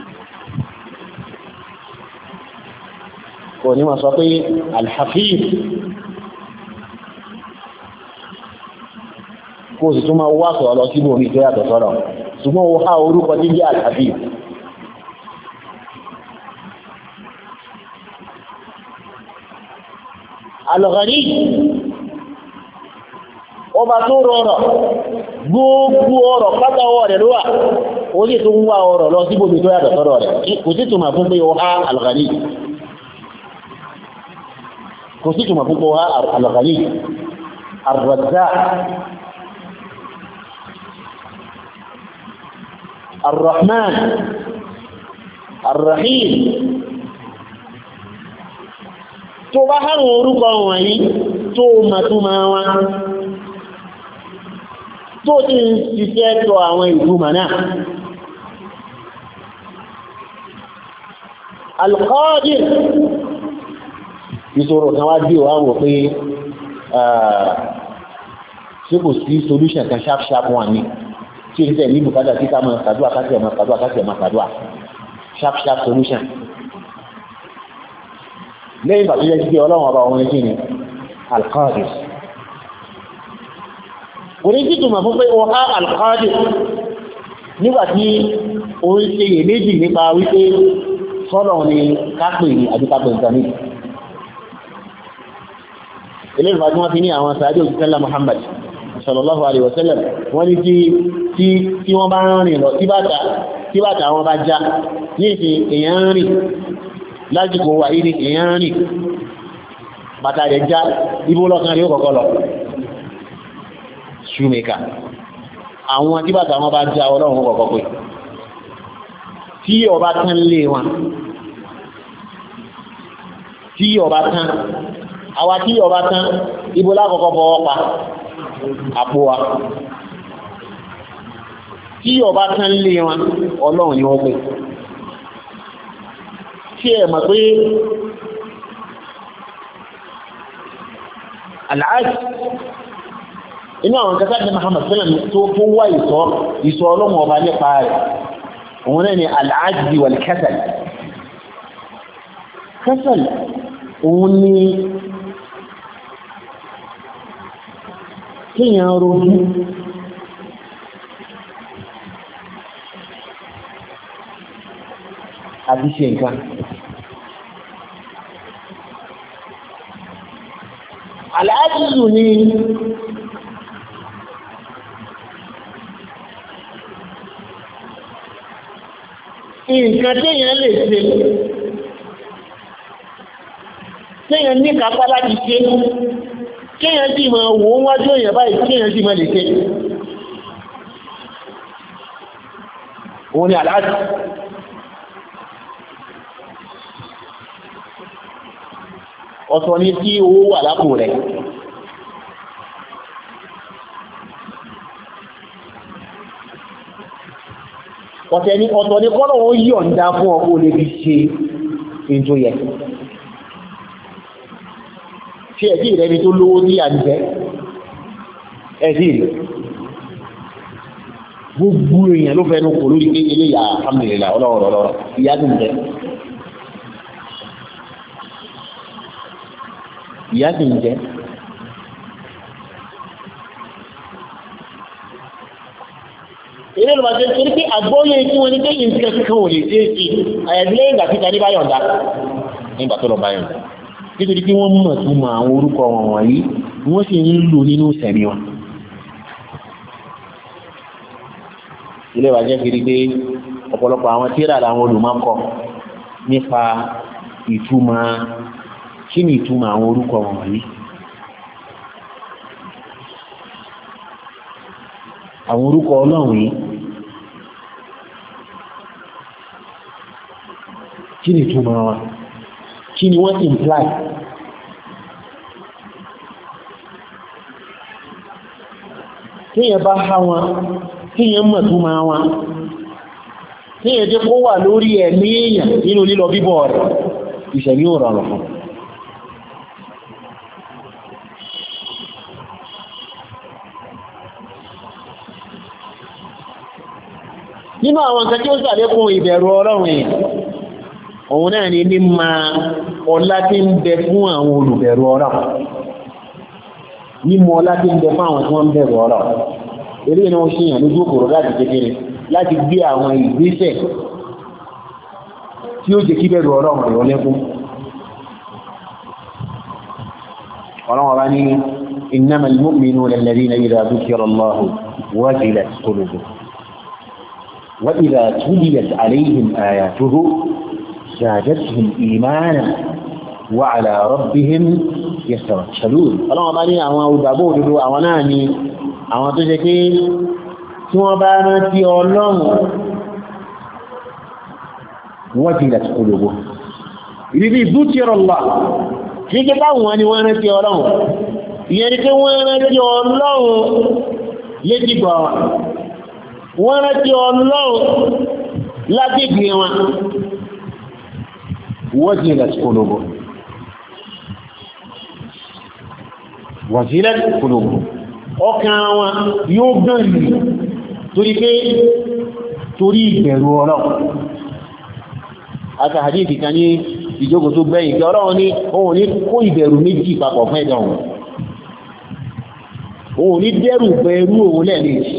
kò ní wọ́n sọ pé al-Hafiz kó sì tún máa wá sọ̀rọ̀ lọ síbò ní ìjọ yàtọ̀ sọ́rọ̀ ṣùgbọ́n ó há orúkọ tí jẹ́ al-Hafiz Al-Ghani ọba tó rọrọ̀ gbogbo ọrọ̀ pátá ọwọ́ rẹ̀ ló wà ó sì tún wá ọrọ̀ lọ sí gbogbo tó yàtọ̀ sọ́rọ̀ rẹ̀ kò sí túnmà fún pé ó há Al-Ghani kò sí túnmà fún pé ó há Al-Ghani Ar-Razzaq Ar-Rahman Ar-Rahim tó bá hàn orúkọ wọ̀nyí tó màtúmà wọn tó ti ń ṣiṣẹ́ tọ àwọn ìtumọ̀ náà Al-Qadir ìṣòro kan wá bí wá wò pé ṣé kò sí solution kan sharp sharp one ni tí o ṣe ní bùkátà tí ká máa ṣàdúrà káṣí ẹ̀ máa ṣàdúrà káṣí ẹ̀ máa ṣàdúrà sharp sharp solution lẹ́yìn ìgbà tó yẹ kí ọlọ́run ọba òun kí ni Al-Qadir kò ní sí tùmọ̀ fún pé wọ́n á Al-Qadir nígbà tí òun ṣe yè méjì nípa wípé sọ́nà ni kápẹ̀ ní àdúgbàpẹ̀ ìtàní ilé ìfà tí wọ́n fi ní àwọn sàájú òṣìṣẹ́lá Muhammad sallallahu alaihi wasallam wọ́n ní tí tí wọ́n bá rìn lọ tí bàtà tí bàtà wọn bá já ní ìsìn èèyàn rìn lájúkò wà ìrìn èèyàn rìn bàtà rẹ̀ já ibó lọ́kàn rí ó kọ̀kọ́ lọ shoemaker àwọn tí bàtà wọn bá já ọlọ́run kọ̀kọ́ pé tí ọba tán lé wọn tí ọba tán àwa tí ọba tán ibó lákọ̀ọ́kọ́ bọ́wọ́ pa àpò wa tí ọba tán lé wọn ọlọ́run ni wọ́n pè tí ẹ mọ̀ pé aláàjì inú àwọn kẹta ní Muhammad sallam tó tó wá ìsọ́ ìsọ́ ọlọ́run ọba nípa rẹ̀ òun náà ni aláàjì wal kasal kasal òun ni kíyàn rojú àti ṣe nǹkan aláàjìzù ni nǹkan téèyàn lè ṣe téèyàn ní kápá láti ṣe kéèyàn sì máa wò ó wájú èèyàn báyìí kéèyàn sì máa lè ṣe òun ni aláàjì ọ̀tọ̀ ni tí owó wà lápò rẹ̀ ọ̀tọ̀ ni ọ̀tọ̀ ni kọ́nà ó yọ̀ǹda fún ọkọ̀ lè fi ṣe ètò yẹ tí ẹ̀dí rẹ̀ ni tó lówó ní àjíjẹ́ ẹ̀dí rẹ̀ gbogbo èèyàn ló fẹ́ ní kò lórí pé eléyà alhamdulillah ọlọ́rọ̀lọ́rọ̀ ìyá tó ń jẹ́ ìyá tó ń jẹ́ ilé ìlú bàjẹ́ torí pé àgbóyé tí wọ́n ní pé ìǹkan kíkan ò lè dé sí àyẹ̀dílé ìgbà kíta ní báyọ̀ǹda nígbà tó lọ báyọ̀ǹda nítorí pé wọ́n mọ̀ tó mọ àwọn orúkọ wọn wọ̀nyí wọ́n sì ń lò nínú ìsẹ̀mí wọn ilé ìwàjẹ́ fi rí pé ọ̀pọ̀lọpọ̀ àwọn tírà làwọn olùmọ́kọ nípa ìtumọ̀ kí ni ìtumọ̀ àwọn orúkọ wọn wọ̀nyí àwọn orúkọ ọlọ́run yìí kí ni ìtumọ̀ wọn kí ni wọ́n imply tíyẹn bá há wọn tíyẹn mọ̀ tó máa wọn tíyẹn jẹ́ kó wà lórí ẹ̀mí èèyàn nínú lílọ bíbọ̀ rẹ̀ ìṣẹ̀lẹ̀ ò rọrùn fún nínú àwọn nǹkan tí ó ṣàlékún ìbẹ̀rù ọlọ́run yìí òun náà ni mímọ̀ ọlá tí ń bẹ fún àwọn olùbẹ̀rù ọlọ́run mímọ̀ ọlá tí ń bẹ fún àwọn tí wọ́n ń bẹ̀rù ọlọ́run eré ni wọ́n ṣe yàn lójú òkòrò láti kékeré láti gbé àwọn ìgbésẹ̀ tí ó jẹ́ kí bẹ̀rù ọlọ́run rẹ̀ lẹ́kún ọlọ́run ọba ní innamal mu'minuna alladhina idha dhukira Allahu wajilat qulubuhum wa idha tuliyat alayhim ayatuhu زادتهم إيمانا وعلى ربهم يتوكلون ọlọ́wọ́ bá ní àwọn olùgbàgbọ́ òdodo àwọn náà ni àwọn tó ṣe pé tí wọ́n bá rántí ọlọ́run wajilat qulubuhum ìrírí dhukira Allah kí kí báwọn ni wọ́n rántí ọlọ́run ìyẹn ni pé wọ́n rántí ọlọ́run léjìgbà wọ́n rántí ọlọ́run lágbègbè wọn wajilat qulubuhum wajilat qulubuhum ọkàn wọn yóò gbọ̀n rí torí pé torí ìbẹ̀rù Ọlọ́run aka hadithi kan ní ìjókòó tó gbẹ̀yìn kí Ọlọ́run ní òun ní kó ìbẹ̀rù méjì papọ̀ fún ẹ̀dá òun òun ní dẹ́rù bẹ̀rù òun lẹ́ẹ̀mejì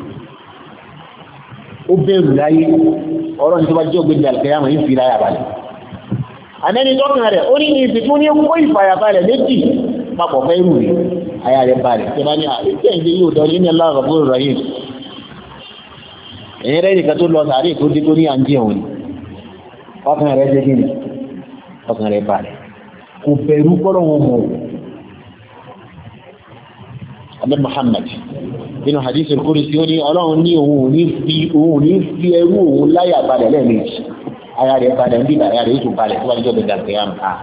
ó bẹ̀rù láyé Ọlọ́run tó bá jẹ́ ògbé al-qiyamah yìí fi láyà balẹ̀ àmẹ́ni tọ́kàn rẹ̀ ó ní ìsìnkú ní kó ìfàyàbalẹ̀ méjì papọ̀ fẹ́ rù rí àyà rẹ̀ balẹ̀ tí bá ní àríkẹ́ ìdí yóò dọ̀ ní Allahu Ghafurur Rahim ẹ̀yìn rẹ̀ nìkan tó lọ sàárè tó dé tó ní àǹjẹ́ òun ni ọkàn rẹ̀ jẹ́ gíní ọkàn rẹ̀ balẹ̀ kò bẹ̀rù kọ́rọ̀ wọn mọ̀ Abd Muhammad nínú hadith al-Qudsi ó ní Ọlọ́run ní òun ní fi òun ní fi ẹrú òun láyà balẹ̀ lẹ́ẹ̀mejì àyà rẹ̀ balẹ̀ ń bíbà àyà rẹ̀ yóò balẹ̀ tó wà níjọ́ bẹ̀rẹ̀ àgbẹ̀yàmù ká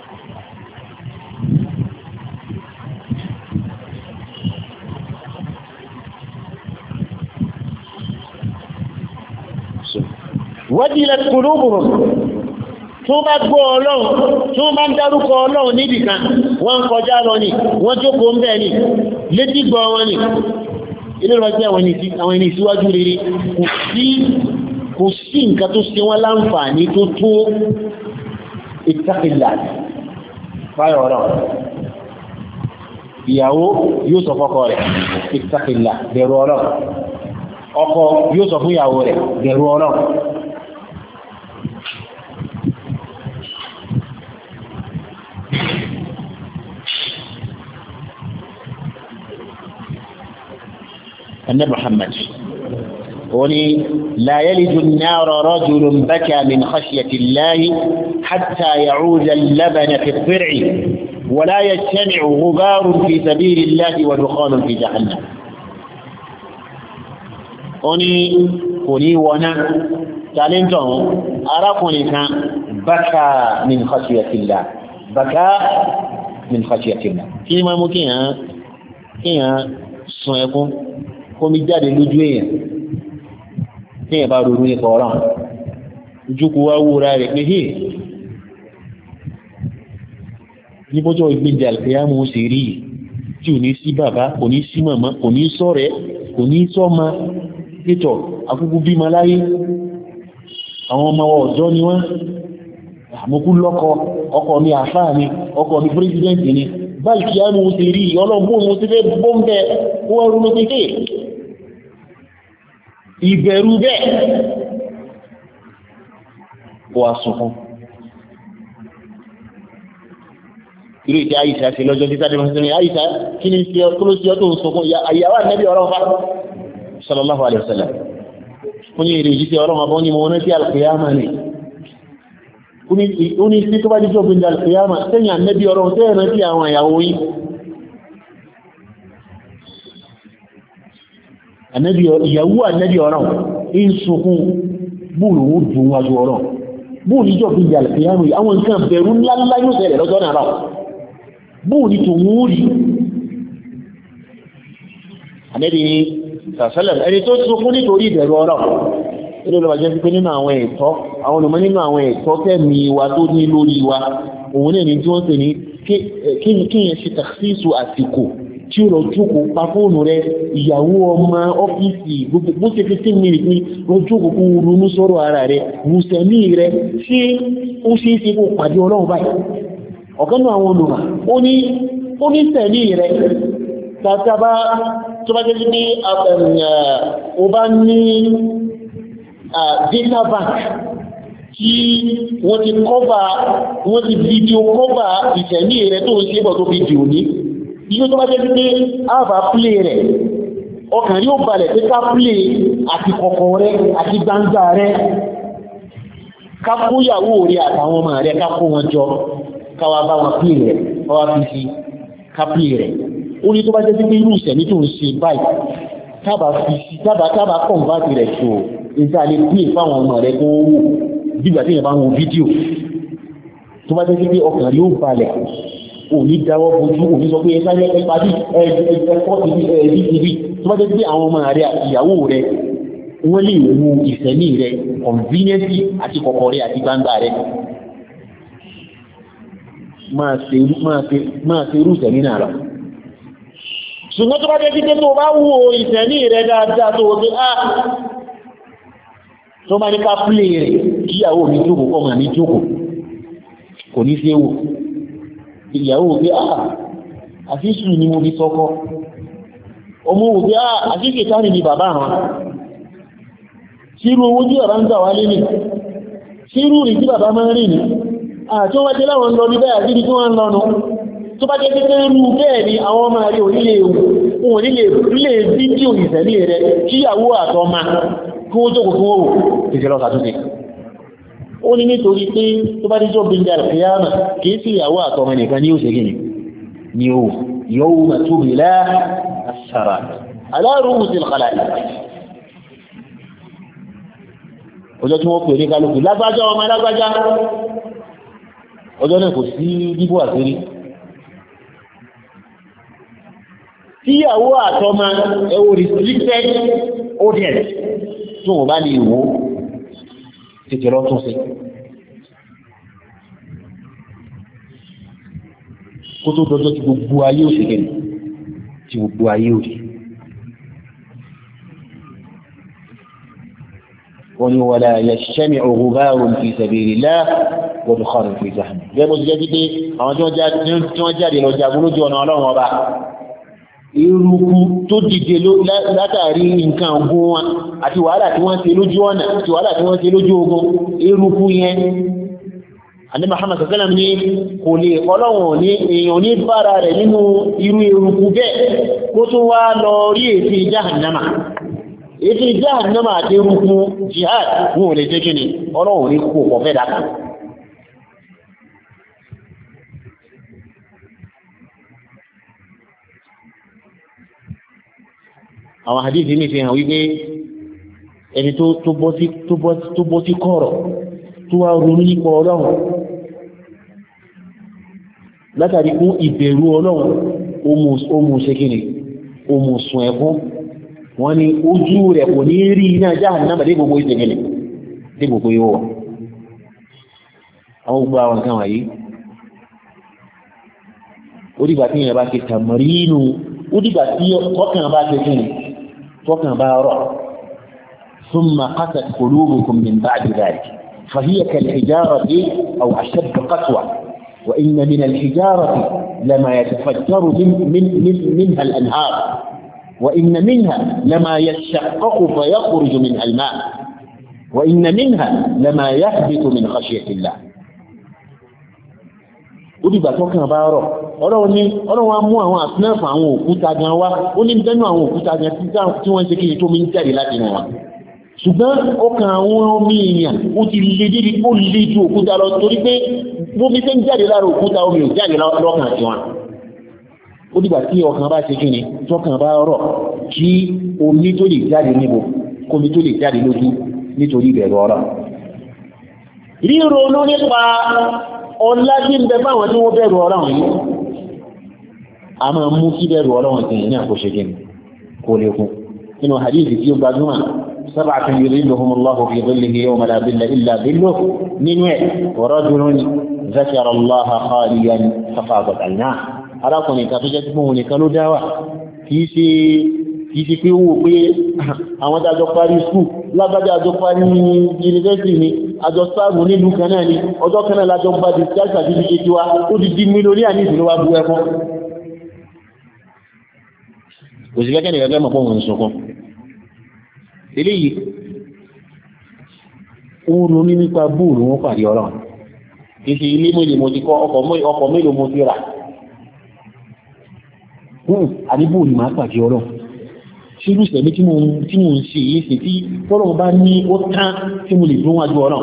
wajilat qulubuhum tó bá gbọ́ Ọlọ́run tó bá ń dárúkọ Ọlọ́run níbìkan wọ́n kọjá lọ ní wọ́n jókòó ń bẹ̀ ní létí gbọ́ wọn ní ilé ìrọ̀jẹ́ àwọn ẹni ìsíwájú rere kò sí kò sí nǹkan tó ṣe wọ́n láǹfààní tó tó ittaqillah fáyọ̀ Ọlọ́run ìyàwó yóò sọ fọ́kọ rẹ̀ ittaqillah bẹ̀rù Ọlọ́run ọkọ yóò sọ fún ìyàwó rẹ̀ bẹ̀rù Ọlọ́run النبي محمد وني لا يلج النار رجل بكى من خشية الله حتى يعود اللبن في الضرع ولا يجتمع غبار في سبيل الله ودخان في جهنم وني كوني ونا تعلمتم أراكني كان بكى من خشية الله بكى من خشية الله كما ممكن كيا سويكم kómi jáde lójú èèyàn tí èèyàn bá ronú nípa ọ̀rọ̀ ojúkú wá wúra rẹ̀ pé hey níbọ́jọ́ ìgbéǹdé àlùkìyámà ó sì rí tí ò ní sí bàbá kò ní sí màmá kò ní sọ́rẹ́ kò ní sọ́mọ pétọ̀ akúkú bímọ láyé àwọn ọmọ ọ̀dọ́ ni wọ́n àmókú lọ́kọ ọkọ mi àfáà mi ọkọ mi pírẹsidẹ́ǹtì ni báyìí kí á mú ó sì rí ọlọ́gbọ́n mo ti fẹ́ bọ́m̀bẹ́ wọ́n rú ló pé ìbẹ̀rù bẹ́ẹ̀ wà sùnkún irú ìtẹ́ àyíṣà sí lọ́jọ́ títà dẹ̀mọ̀ sí àyíṣà kí ní sí ọkùnrin sí ọdún sùnkún àyàwó Ànábì ọlọ́run fa sallallahu alaihi wasallam fún ní èrè ìjíṣẹ́ ọlọ́run abọ́ ní mọ̀ sí al-qiyama ni ó ní sí tó bá jíjọ́ bí al-qiyama sẹ́yìn Ànábì ọlọ́run tẹ́ ẹ̀rẹ́ sí àwọn ìyàwó yìí Ànábì ìyàwó Ànábì ọ̀rọ̀ ń sunkún búrú ó dùn wájú ọ̀rọ̀ búrú níjọ́ bí ìjàlẹ̀ fìyàmù àwọn nǹkan bẹ̀rù ńláńlá yóò ṣẹlẹ̀ lọ́jọ́ náà rọ̀ búrú ní tó wú rí Ànábì sàṣẹ́lẹ̀ ẹni tó sunkún nítorí ìbẹ̀rù ọ̀rọ̀ ilé lọ́wọ́ jẹ́ pípé nínú àwọn ẹ̀tọ́ àwọn olùmọ̀ nínú àwọn ẹ̀tọ́ tẹ́mi wa tó ní lórí wa òun náà ni tí wọ́n pè ní kíyàn ṣe tàṣíṣù àsìkò tí ó lọ jókòó pa fóònù rẹ ìyàwó ọmọ ọ́fíìsì gbogbo ṣe fifteen minutes ní lọ jókòó kó ronú sọ̀rọ̀ ara rẹ mùsẹ̀mí rẹ ṣé ó ṣe é ṣe kó pàdé Ọlọ́run báyìí ọ̀kan náà àwọn olùmọ̀ ó ní ó ní sẹ̀mí rẹ tàbá tó bá jẹ́ pé ó bá ní data bank tí wọ́n ti kọ́bà wọ́n ti fídíò kọ́bà ìsẹ̀mí rẹ tó ń ṣe bọ̀ tó fi dì òní yíò tó bá jẹ́ pé àbá plé rẹ̀ ọkàn yóò balẹ̀ pé ká plé àti kọ̀kọ̀ rẹ̀ àti gbangba rẹ̀ ká kó yàwó rẹ̀ àtàwọn ọmọ rẹ̀ ká kó wọn jọ káwà bá wọn plé rẹ̀ káwà fi sí ká plé rẹ̀ ó ní tó bá jẹ́ pé irú ìṣẹ̀mí tó ń ṣe báyìí tábà fi sí tábà tábà kọ̀ǹbáàtì rẹ̀ tó ìta lè plé fáwọn ọmọ rẹ̀ kó wò bígbà tí yẹn bá wọn fídíò tó bá jẹ́ pé ọkàn yóò balẹ̀ òní dáwọ́ bojú òní sọ pé ẹ̀sá ẹ̀pá bí ẹ̀ẹ́kọ́ tìbí ẹ̀ẹ́dí tìbí tó bá jẹ́ pé àwọn ọmọ rẹ̀ ìyàwó rẹ̀ wọ́n lè wo ìsẹ̀mí rẹ̀ convenience àti kọ̀kọ̀ rẹ̀ àti gbangba rẹ̀ máa ṣe irú ìsẹ̀mí náà lọ ṣùgbọ́n tó bá jẹ́ títẹ́ tó bá wo ìtẹ̀ní rẹ̀ dáadáa tó wọ́n pé á tó bá ní ká pílé rẹ̀ kíyàwó mi jókòó kọ́ mà ní jókòó kò ní ṣe wò ìyàwó pé á àfíṣù ni mo fi sọ́kọ́ ọmọ wò pé á àfíṣù tánì ni bàbá àwọn sírú owó tí bàbá ń gbà wálé ní sírú rí tí bàbá máa ń rí ní àti wọ́n jẹ́ láwọn lọ ní bẹ́ẹ̀ àti tí wọ́n lọ́nu tó bá jẹ́ pé rú bẹ́ẹ̀ ni àwọn ọmọ rí onílé ohun nílé fídíò ìṣẹ̀lẹ̀ rẹ̀ kíyàwó àtọ́mà kí ó jókòó fún owó ìṣẹ̀lẹ̀ ọ̀sàtúnṣe ó ní nítorí pé tó bá díjọ́ bí i àlùkìyámà kìí sí ìyàwó àtọ́mà nìkan ní òṣèlú ni ó yóò mà tó bí lá àṣàrà aláàrùn sí ìkàlà ọjọ́ tí wọ́n pè ní kálukú lágbájá ọmọ lágbájá ọjọ́ náà kò sí bíbú àṣírí tíyàwó àtọ́mà ẹwọ restricted audience tó wọ́n bá lè wó tètè lọ tún sí kó tó dọjọ́ tí gbogbo ayé ò ṣègbè tí gbogbo ayé ò rí wọ́n ni wala yajtami'u ghubarun fi sabilillah wa dukhanun fi jahannam gẹ́gẹ́ bó ti jẹ́ pípé àwọn tí wọ́n jáde lọ jagun lójú ọ̀nà ọlọ́run ọba eruku tó dìde látàrí nǹkan ogun wọn àti wàhálà tí wọ́n ṣe lójú ọ̀nà àti wàhálà tí wọ́n ṣe lójú ogun eruku yẹn àní Muhammad sallam ní kò lè ọlọ́run ní èèyàn ní bára rẹ̀ nínú irú eruku bẹ́ẹ̀ kó tó wá lọ rí èsì jahannama èsì jahannama àti eruku jihad wọn ò lè jẹ́ kí ni ọlọ́run ní kò pọ̀ fẹ́ dáka àwọn hadithi ní fi hàn wípé ẹni tó bọ́ sí kọ̀rọ̀ tó wá ronú nípa ọlọ́run látàrí fún ìbẹ̀rù ọlọ́run ó mú ṣekínì ó mú sùn ẹ̀kún wọ́n ní ojú rẹ̀ kò ní rí iná jahannama dé gbogbo ìṣẹ̀gẹ̀lẹ̀ dé gbogbo ìwọ̀ àwọn gbogbo àwọn nǹkan wáyé ó dìgbà tí ìyẹn bá ti tàmàrínú ó dìgbà tí ọkàn bá ti kìnnì tọ́kàn bá rọ̀ ثم قست قلوبكم من بعد ذلك فهي كالحجارة أو أشد قسوة وإن من الحجارة لما يتفجر من من من منها الأنهار وإن منها لما يشقق فيخرج منها الماء وإن منها لما يهبط من خشية الله ó dìgbà tọ́kàn bá rọ̀ ọlọ́run ní ọlọ́run wá mú àwọn àtúnáfà àwọn òkúta gan wá ó ní bẹ́nu àwọn òkúta gan tí wọ́n ń ṣe kí tó mi ń jáde láti nù wọn ṣùgbọ́n ọkàn àwọn omi èèyàn ó ti lè dédé ó lè ju òkúta lọ torí pé bómi tẹ́ ń jáde lára òkúta omi ò jáde lọ́kàn tí wọn ó dìgbà tí ọkàn bá ṣe kí ni tọ́kàn bá rọ̀ kí omi tó lè jáde níbo kómi tó lè jáde lójú nítorí ìbẹ̀rù ọ̀rọ̀ ríro ló nípa ọlá tí ń bẹ báwọn tí wọ́n bẹ̀rù ọlọ́run yìí a máa mú kí bẹ̀rù ọlọ́run tí ní àkóṣe gini kó lékún inú hadithi tí ó gbajúmọ̀ sab'atun yudhilluhumullahu fi dhillihi yawma la dhilla illa dhilluhu nínú ẹ̀ wa rajulun dhakara Allaha khaliyan fafadat aynah arákùnrin kan tó jẹ́ tí fún nìkan ló dáwà kìí ṣe kìí ṣe pé ó wò pé àwọn tàjọ parí skul lágbàjá àjọ parí yunifásitì ni àjọ sáàmù nílùú kan náà ni ọjọ́ kan náà lájọ bá di jáṣà bí i ṣe wá ó di di mílíọ̀nì ní ìsinú wa bú ẹkún kò sí kẹ́kẹ́ nìkan mọ̀ fún òun sunkún eléyìí ó ronú nípa bóòlù wọn pàdé ọlọ́run kì í ṣe ilé mélòó mo ti kọ́ ọkọ̀ mélòó mo ti rà àdíbò ní máa pàdé ọlọ́run ṣírú ìṣẹ̀lẹ̀ tí mo ń ṣe yìí sí tí tọ́lọ̀ bá ní ó tán tí mo lè dún wájú ọlọ́run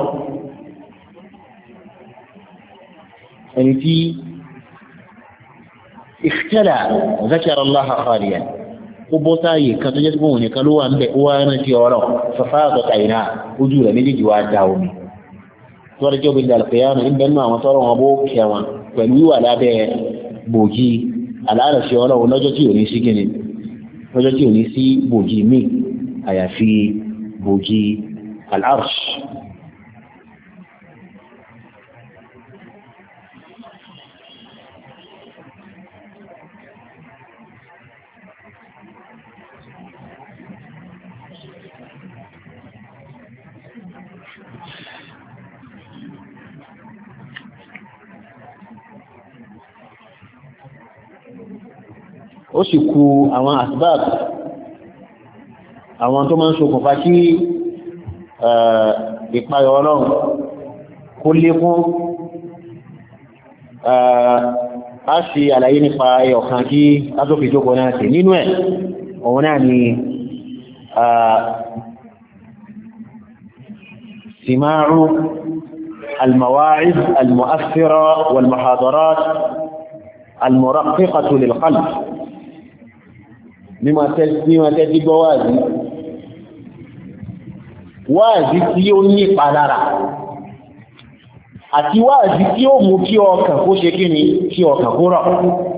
ẹni tí ikhtala zakara Allah khaliyan ó bọ́ sáàyè kan tó jẹ́ tí wọ́n nìkan ló wà ń bẹ̀ ó wá rántí ọ̀rọ̀ fafadat ayna ojú rẹ̀ méjèèjì wá dá omi tọ́rọ jẹ́ obìnrin alqiyama ń bẹ́nu àwọn tọ́rọ wọn bó kẹwọn pẹ̀lú wíwà lábẹ́ bòjì aláàrẹ̀ṣe ọlọ́run lọ́jọ́ tí ò ní sí gíní lọ́jọ́ tí ò ní sí bòjì míì àyàfi bòjì al-arsh ó sì kù àwọn asbab àwọn tó máa ń ṣokùnfà kí ìpayọ̀ Ọlọ́run kó lékún. A ṣe àlàyé nípa ẹyọ̀kan kí a tó fi jókòó náà sí nínú ẹ̀ òun náà ni simaru al-mawa'id al-mu'athira wal-muhadarat al-muraqqiqatu lil-qalb mímọ̀ tẹ́tí gbọ́ wáàzí wáàzí tí ó ní ìpalára àti wáàzí tí ó mú kí ọkàn kó ṣe kíni kí ọkàn kó rọ̀.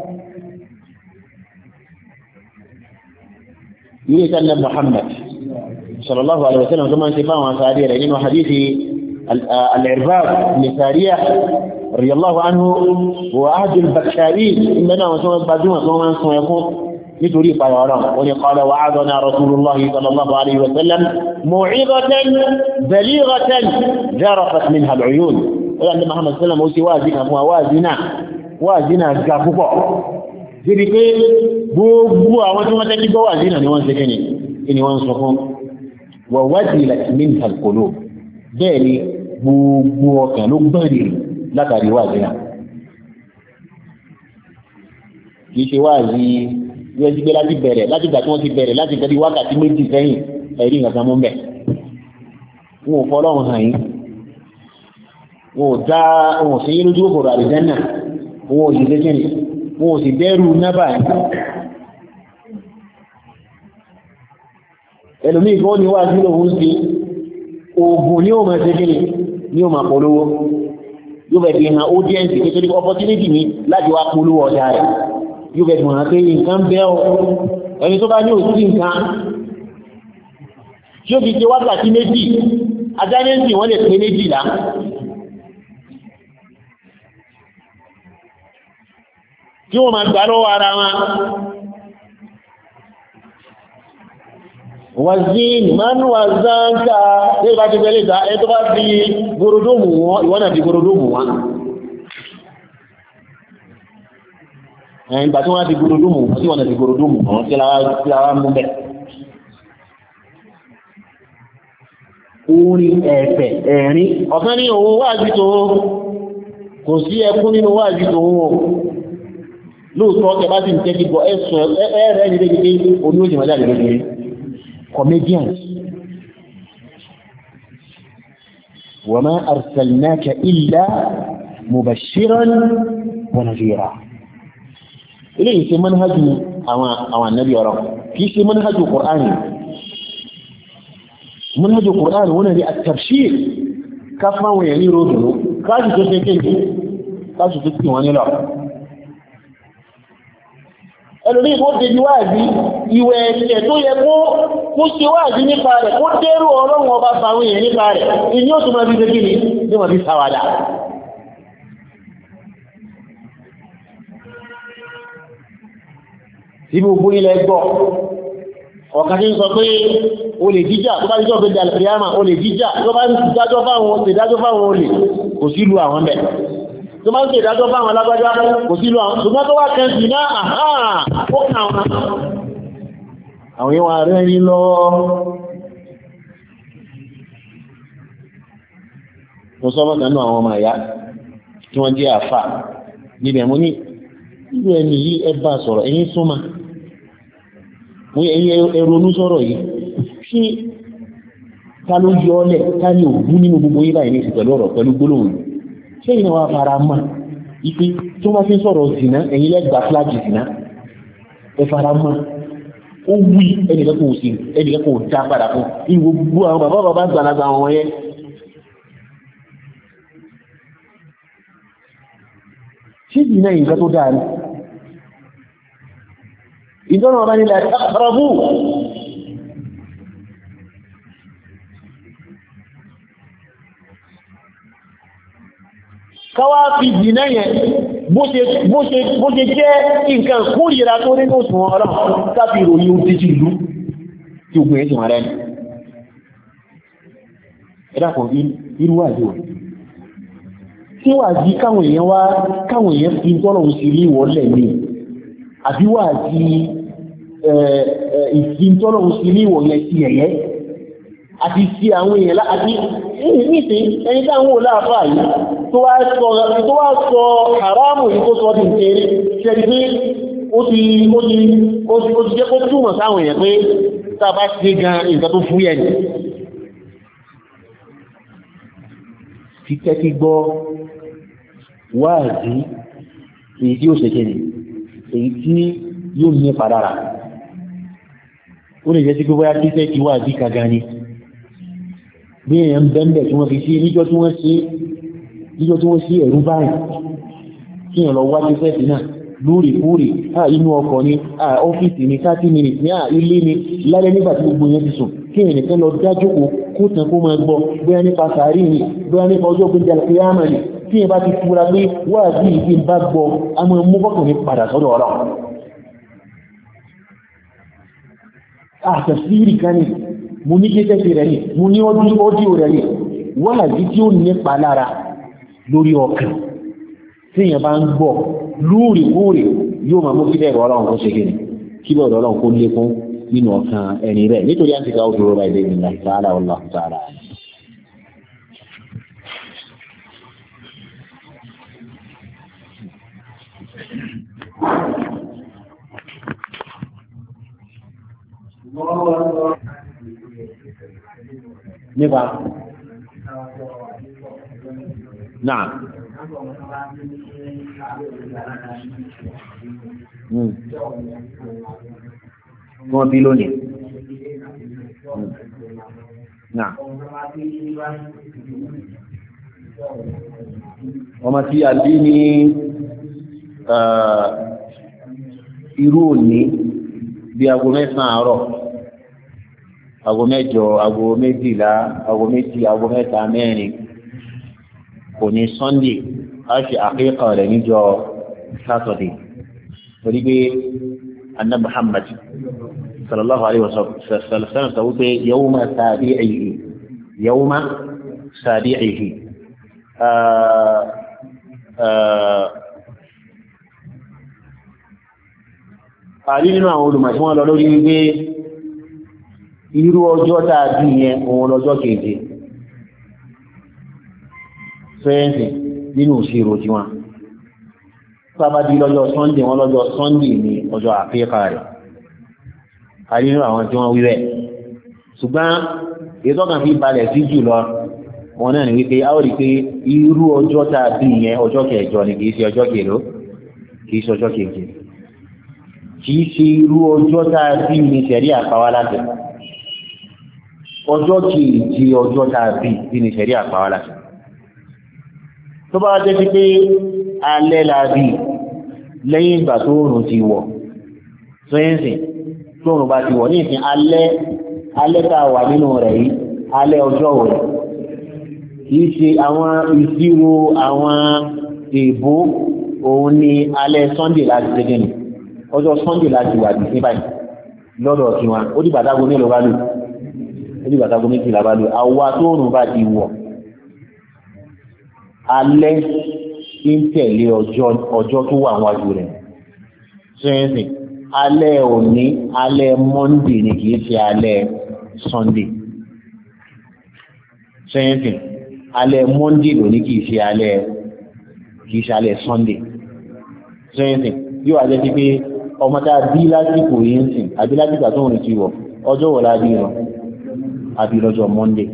ilé ìtànà Muhammad sallallahu alaihi wasallam tó máa ń ṣe fáwọn sáré rẹ̀ nínú hadithi al-Irbad bin Sariyah radiyallahu anhu wa ahadul baksharin ìgbẹ́nà àwọn tó gbajúmọ̀ tó máa ń sun ẹkún nítorí ìpayà ọ̀rọ̀ wọn ni qala wa'adana rasulullahi sallallahu alaihi wasallam maw'izatan balighatan jarafat minha al-uyun. Ọlá ní Muhammad sallam ó sì wáàzí kan fún wáàzí náà wáàzí náà ga púpọ̀ débi pé gbogbo àwọn tí wọ́n tẹ́kí gbọ́ wáàzí náà ni wọ́n ṣe kíni ni wọ́n sọ fún wa wajilat minha al-qulub bẹ́ẹ̀ ni gbogbo ọkàn ló gbọ́nì látàrí wáàzí náà. kìí ṣe wáàzí yóò ti gbé láti bẹ̀rẹ̀ láti gbà tí wọ́n ti bẹ̀rẹ̀ láti gbẹ̀rẹ̀ wákàtí méjì sẹ́yìn ẹ̀rí nǹkan mú bẹ̀ wọn ò fọlọ́run hàn yín wọn ò dá wọn ò sí yé lójú òkòrò àlùjánnà wọn ò sì lékèrè wọn ò sì dẹ́rù nábà yìí. ẹlòmíì kọ́ ni wá sí lòun sí oògùn ní òun ẹsẹ̀ kíni ní òun àpolówó yóò bẹ̀ fi hàn audience kékeré opportunity ni láti wá polówó ọjà rẹ̀ yóò bẹ̀ fi hàn pé nǹkan bẹ́ ọ ẹni tó bá ní òsì nǹkan tí ó fi ṣe wákàtí méjì ajánẹ́sì wọ́n lè pé méjìlá. Tí wọ́n máa gbà lọ́wọ́ ara wọn. Wàzín, mánú àzáńká, tí ìbá ti fẹ́lẹ̀ ìta, ẹ tó bá fi gorodómù wọn, ìwọ́n náà fi gorodómù wọn. Ẹ̀yìn ìgbà tí wọ́n fi gorodómù wọn, tí wọ́n náà fi gorodómù wọn, tí láwá mú bẹ̀. Orin ẹ̀fẹ̀, ẹ̀rin, ọ̀kan ní òun wáàjí tó kò sí ẹkún nínú wáàjí tó wọn. Lóòtọ́ tẹ bá ti ń tẹ́jú bọ̀ ẹ̀sùn ẹ̀rẹ́ ní lẹ́gbẹ̀ẹ́ oní òjì máa jáde lẹ́gbẹ̀ẹ́ comedians. wa ma arsalnaka illa mubashiran wa nadhira. ilé ìṣe manhajú àwọn annabi ọ̀rọ̀ kìí ṣe manhajú Qur'ani. manhajú Qur'ani wọ́n rí at-tabshir ká fáwọn èèyàn ní ròdùnú káàkiri tó ṣe kéèkì káàkiri tó sì wọ́n nílọ. ẹlòmí kó tẹ́jú wáàzí ìwẹ̀ ẹ̀ṣẹ̀ tó yẹ kó kó ṣe wáàzí nípa rẹ̀ kó dẹ́rù Ọlọ́run ọba fàwọn èèyàn nípa rẹ̀ ìní ó tún máa bí ṣe kí ni ní wọ́n bí sáwàdà. tí gbogbo ilẹ̀ gbọ́ ọ̀kan tí ń sọ pé olè jíjà tó bá jíjọ́ pé dàlùkìyàmà olè jíjà tó bá ń dájọ́ fáwọn ṣèdájọ́ fáwọn olè kò sí lu àwọn bẹ̀ tó máa ń ṣe ìdájọ́ fáwọn alágbájá kò sí lọ àwọn ṣùgbọ́n tó wá kẹsì náà àhá ó kà wọn àwọn yíwa rẹ̀ rí lọ mo sọ mọ́ta náà àwọn ọmọ ìyá tí wọ́n jẹ́ àfà níbẹ̀ mo ní irú ẹni yìí ẹ bá sọ̀rọ̀ ẹ̀yin súnmọ́ mo yẹ ẹ̀yin ẹronú sọ̀rọ̀ yìí ṣé ta ló yọ ọ́lẹ̀ ta ní ògún nínú gbogbo yín báyìí ní ìsìpẹ̀lú ọ̀rọ̀ pẹ̀lú gbólóhùn ṣé ìnáwó afárá mọ́ ipe tó bá fi ń sọ̀rọ̀ zìnà ẹ̀yin lẹ́gbàá fúlájì zìnà ẹ fara mọ́ ó wí ẹnìkan kò sí ẹnìkan kò dá padà fún ìwò gbogbo àwọn bàbá bàbá gbàlagbà wọn yẹn. ṣé zìnà yìí nǹkan tó dáa ni ìjọba ọba nílẹ̀ àkàràbù káwá fi jìnà yẹn bó ṣe jẹ́ nǹkan kórìíra tó nínú òsùn ọ̀rọ̀ káfí ìròyìn ohun títí ìlú tí ogun ẹ̀sùn rẹ̀ ní ẹ̀dàkọ̀ irú wàjí wọ̀ tí wàjí káwọn èèyàn wá káwọn èèyàn fi tọ́lọ̀ sí rí wọ́lẹ̀ ní àbí wà sí ìfintọ́lọ́run sí ní ìwọ̀nyẹ sí ẹ̀yẹ́ àti sí àwọn èèyàn àti nísìn ẹni táwọn olóàfáà yìí tó wá sọ haramu yìí tó sọ di ìtẹ́rí ṣẹ́rí pé ó ti ó ti jẹ́ kó túmọ̀ sáwọn èèyàn pé tàbá ṣe gan nǹkan tó fúyẹ́ ni fi tẹ́kí gbọ́ wáàzí èyí tí ó ṣe kéde èyí tí yóò ní padàrà ó lè jẹ́ sí gbogbo yá títẹ́ kí wáàzí kaga ni bí èèyàn bẹ́ẹ̀bẹ̀ tí wọ́n fi sí níjọ́ tí wọ́n sí níjọ́ tí wọ́n sí ẹ̀rú báyìí kí èèyàn lọ wá títẹ́ sí náà lóòrèkóòrè à inú ọkọ̀ ni à ọ́fíìsì ni thirty minutes ní à ilé ni lálẹ́ nígbà tí gbogbo yẹn ti sùn kí èèyàn nìkan lọ dájókòó kó tàn kó máa gbọ́ bóyá nípa sàárì ni bóyá nípa ọjọ́ gbé jalè kíyámà ni tí èèyàn bá ti fura pé wà bí ìdí bá gbọ́ a máa mú bọ́kùnrin padà sọ́dọ̀ ọ̀rọ̀ àtẹ̀síìrì kan ni mo ní kéṣẹ́ṣe rẹ̀ ni mo ní ọdíò rẹ̀ ni wà bí tí ó nípa lára lórí ọkàn tí èèyàn bá ń gbọ́ lóòrèkóòrè yóò máa mú kí bẹ̀rẹ̀ ọlọ́run kó ṣe gẹ̀rẹ̀ kí bẹ̀rẹ̀ ọlọ́run kó lékún nínú ọkàn ẹni rẹ̀ nítorí àtìká ó dúró báyìí lẹ́yìn láì sáárà wallahu ta'ala. nípa náà wọ́n bí lónìí náà ọmọ tí a bí ní irú òní bí aago mẹ́sàn-án àárọ̀ aago mẹ́jọ aago méjìlá aago méjì aago mẹ́ta mẹ́rin kò ní sunday a ṣe àkíkà rẹ̀ níjọ́ saturday torí pé anna muhammad sallallahu alaihi wasallam sọ wípé yawma sabi'ihi yawma sabi'ihi àrí nínú àwọn olùmọ̀ tí wọ́n lọ lórí wípé irú ọjọ́ tàbí yẹn òun lọ́jọ́ keje fẹ́ẹ̀sì nínú ìṣirò tí wọ́n sábà di lọ́jọ́ sunday wọ́n lọ́jọ́ sunday ní ọjọ́ àfíkà rẹ̀ àrí nínú àwọn tí wọ́n wí bẹ́ẹ̀ ṣùgbọ́n ètò kan fi balẹ̀ sí jù lọ wọn náà ní wípé a ó rí pé irú ọjọ́ tàbí yẹn ọjọ́ kẹjọ ni kìí ṣe ọjọ́ kèló kìí ṣe ọjọ́ keje kìí ṣe irú ọjọ́ tàbí ní ṣẹ̀rí àpáwá láti ọjọ́ kejì ọjọ́ tàbí ní ṣẹ̀rí àpáwá láti tó bá jẹ́ sí pé alẹ́ làbí lẹ́yìn ìgbà tó rùn ti wọ̀ sẹ́yìnsìn tó rùn bá ti wọ̀ ní ìsìn alẹ́ alẹ́ tá a wà nínú rẹ̀ yìí alẹ́ ọjọ́ rẹ̀ kìí ṣe àwọn ìṣirò àwọn èèbó òun ni alẹ́ sunday láti ṣe gẹ́ni ọjọ́ sunday láti wà ní báyìí lọ́dọ̀ tí wọn ó dìgbà tágo mélòó bá lò ó dìgbà tágo méjìlá bá lò àwa tó rùn bá ti wọ̀ alẹ́ ń tẹ̀lé ọjọ́ ọjọ́ tó wà wájú rẹ̀ sẹ́yìnsìn alẹ́ òní alẹ́ monday ni kìí ṣe alẹ́ sunday sẹ́yìnsìn alẹ́ monday lóní kìí ṣe alẹ́ kìí ṣe alẹ́ sunday sẹ́yìnsìn yóò wá jẹ́ sí pé ọmọ tá a bí lásìkò yìí ń sìn àbí lásìkò àtúnwò ní ti wọ̀ ọjọ́ wọ̀ lábí rọ̀ àbí lọ́jọ́ monday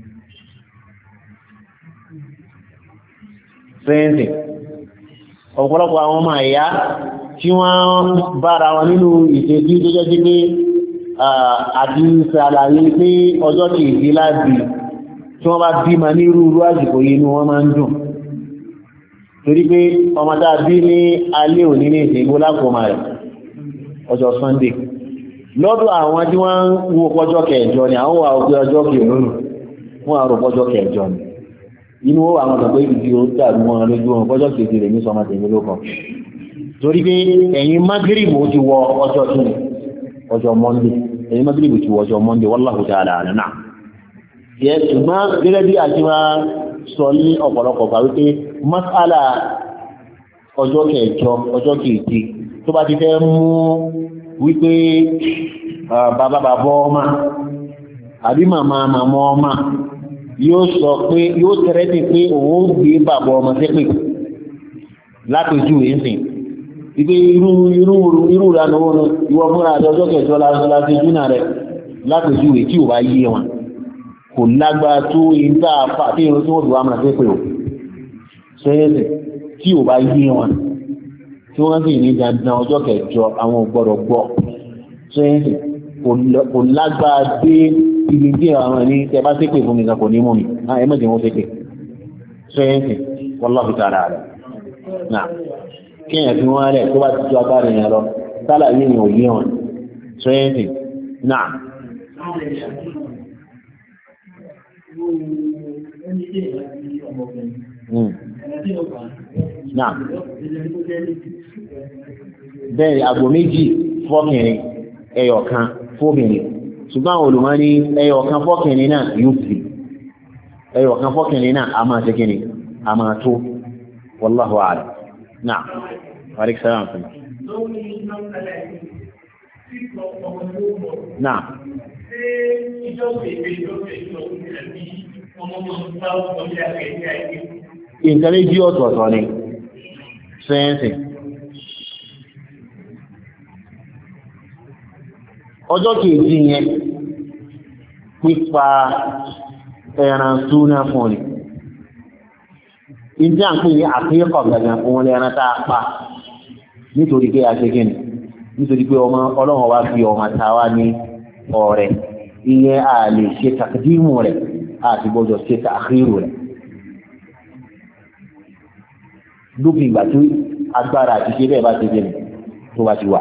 sẹ́yìnsìn ọ̀pọ̀lọpọ̀ àwọn ọmọ ẹ̀yà tí wọ́n bára wọn nínú ìṣẹ́jú tó jẹ́ sí pé àti ṣàlàyé pé ọjọ́ kejì láti tí wọ́n bá bí ma ní rúurú àsìkò yìí inú wọn máa ń dùn torí pé ọmọ tá a bí ní alẹ́ òní ní ìṣẹ́gbó lákòómà rẹ̀ ọjọ́ sunday lọ́dọ̀ àwọn tí wọ́n ń wo ọjọ́ kẹjọ ni àwọn wà òpin ọjọ́ kẹrùn wọ́n àrò ọjọ́ kẹjọ ni inú ó àwọn ọ̀sán pé ìdí ó dàrú wọn lójú wọn ọjọ́ kejì rẹ̀ ní sọmọ tèmi ló kàn torí pé ẹ̀yin magribu ti wọ ọjọ́ tún ọjọ́ monday ẹ̀yin magribu ti wọ ọjọ́ monday wallahu ta'ala a'lam. yẹ ṣùgbọ́n gẹ́gẹ́ bí àti máa sọ ní ọ̀pọ̀lọpọ̀ gbà wípé mas'ala ọjọ́ kẹjọ ọjọ́ kejì tó bá ti fẹ́ mú wípé bàbá bàbá ọmọ àbí màmá màmá ọmọ yóò sọ pé yóò tẹ́rẹ́tì pé òun ó gbé bàbá ọmọ sépè látòjú ìsìn ìgbé irú irú irú ìlànà wọn ìwọ fúnra àti ọjọ́ kẹjọ láti júnà rẹ̀ látòjú tí ò bá yé wọn kò lágbára tó ìta àpá tí irun tí wọ́n ti wá máa sépè ò sẹ́yẹ́sẹ̀ tí ò bá yé wọn tí wọ́n sì ní dandan ọjọ́ kẹjọ àwọn ògbọ́dọ̀ gbọ́ sẹ́yẹ́sẹ̀ kò lágbára dé ibi tí àwọn ẹni tẹ bá sépè fún mi kan kò ní mú mi ẹ mọ̀ jẹ́ wọ́n sépè sẹ́yẹ́sẹ̀ wallahu ta'ala rẹ̀ náà kíyàn fi wọ́n rẹ̀ tó bá ti tó agbára yẹn lọ sálà yìí ni ò yé wọn sẹ́yẹ́sẹ̀ náà. Náà bẹ́ẹ̀ àgbò méjì fọ́kìnrin ẹyọ kan fóbìnrin ṣùgbọ́n àwọn olùmọ̀ ní ẹyọ kan fọ́kìnrin náà yóò fi ẹyọ kan fọ́kìnrin náà a máa tẹ́kìnì a máa tó wallahu a'lam. Náà wàríkì sára fún náà nǹkan méjì ọ̀tọ̀ọ̀tọ̀ ni sẹ́yẹ́nsì ọjọ́ kejì yẹn pípa ẹran súnà fún ni ìdí à ń pè ní àkíkọ̀ gàgàn fún ẹran tá a pa nítorí pé a ṣe kí ni nítorí pé ọmọ ọlọ́run wá fi ọmọ tàwa ní ọ̀rẹ́ ìyẹn a lè ṣe tàkídímù rẹ̀ àti gbọ́dọ̀ ṣe tàkírù rẹ̀ lókè ìgbà tó agbára àti ṣe bẹ́ẹ̀ bá ti jẹ́ tó bá ti wà.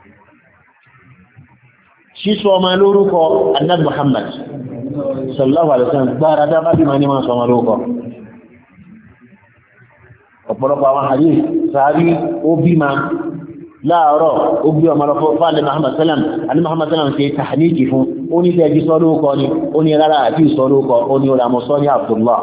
Sísọ ọmọ lórúkọ Annabi Muhammad sallallahu alaihi wasallam gbára dábá bí ma ní máa sọ ọmọ lórúkọ. Ọ̀pọ̀lọpọ̀ àwọn hadith sàárí ó bí ma láàárọ̀ ó bí ọmọ lọ́fọ́ fáàlẹ̀ Muhammad sallam alì Muhammad sallam ṣe tàhníkì fún ó ní tẹ́jú sọ lórúkọ ni ó ní rárá àti ìsọ lórúkọ ó ní ọ̀rọ̀ sọ ní Abdullah.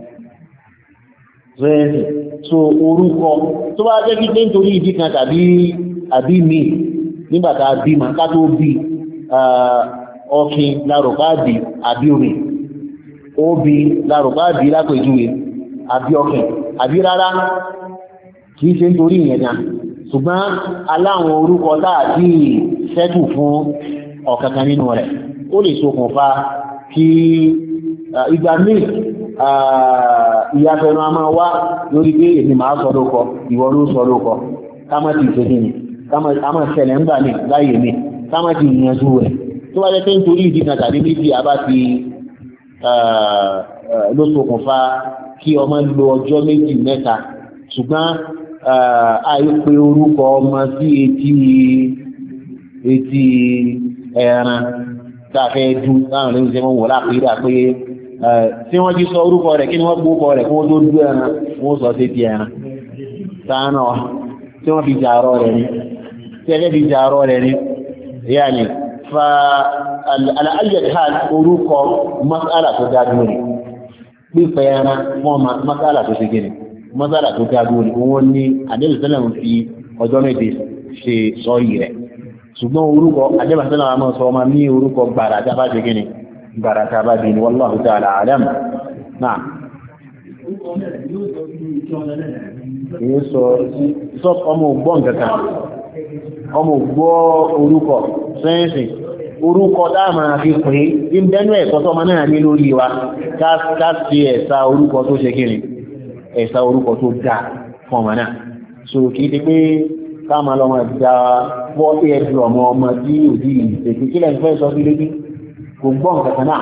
So orúkọ tó bá jẹ́ kíkẹ́ nítorí ìdí kan tàbí àbí mi nígbàtà bí ma ká tó bí ọkìn lárùpáàdì àbí omi ó bí lárùpáàdì lápẹjúwe àbí ọkìn àbí rárá kìí ṣe nítorí ìyẹn náà ṣùgbọ́n aláwọn orúkọ táàdì sẹ́tù fún ọ̀kankan nínú rẹ̀ ó lè ṣokùnfà kí ìgbà míì ìyàfẹ́nu a máa wá lórí pé èmi máa sọ lókọ ìwọ ló sọ lókọ kámọ́ ti ṣe gíní kámọ́ ṣẹlẹ̀ ń gbà ní láyé mi kámọ́ ti ìyànjú rẹ̀ tó wá jẹ́ pé nítorí ìdí kan tàbí méjì a bá ti ló ṣokùnfà kí ọmọ lo ọjọ́ méjì mẹ́ta ṣùgbọ́n àìpé orúkọ ọmọ sí etí etí ẹran tàfẹ́ dú láwọn lórí ṣe mọ́ wọ́n lápẹ́rẹ́ pé tí wọ́n jí sọ orúkọ rẹ̀ kí ni wọ́n gbókọ rẹ̀ kí wọ́n tó dú ẹran wọ́n sọ sí ti ẹran sáánà tí wọ́n fi jàrọ rẹ̀ ní tí ẹgbẹ́ fi jàrọ rẹ̀ ní yáni fa al'ayyàtà orúkọ mas'ala tó dájú rẹ̀ pípẹ̀ ẹran wọ́n mas'ala tó ṣe gini mas'ala tó dájú rẹ̀ wọ́n ní adébìsẹ́lẹ̀ fi ọjọ́ méje ṣe sọ́rí rẹ̀ ṣùgbọ́n orúkọ adébìsẹ́lẹ̀ àmọ́ sọ ọmọ ní orúkọ gbàrà tá bá ṣe gini gbàrà tá bá bí ní wallahu ta'ala alam náà èyí sọ ọmọ ògbọ́ nǹkankan ọmọ ògbọ́ orúkọ sẹ́yìnsì orúkọ dáàmà fi pè é bẹ́nu ẹ̀kọ́ tọ́mọ náà ní lórí wa káàkiri ẹ̀sà orúkọ tó ṣe kiri ẹ̀sà orúkọ tó dá fún ọmọ náà so kìí ti pé káàmà lọ́mọ dá fọ́ ẹ̀dù ọmọ ọmọ tí òdí ìṣèkí kílẹ̀ fẹ́ sọ sí létí kò gbọ́ nǹkankan náà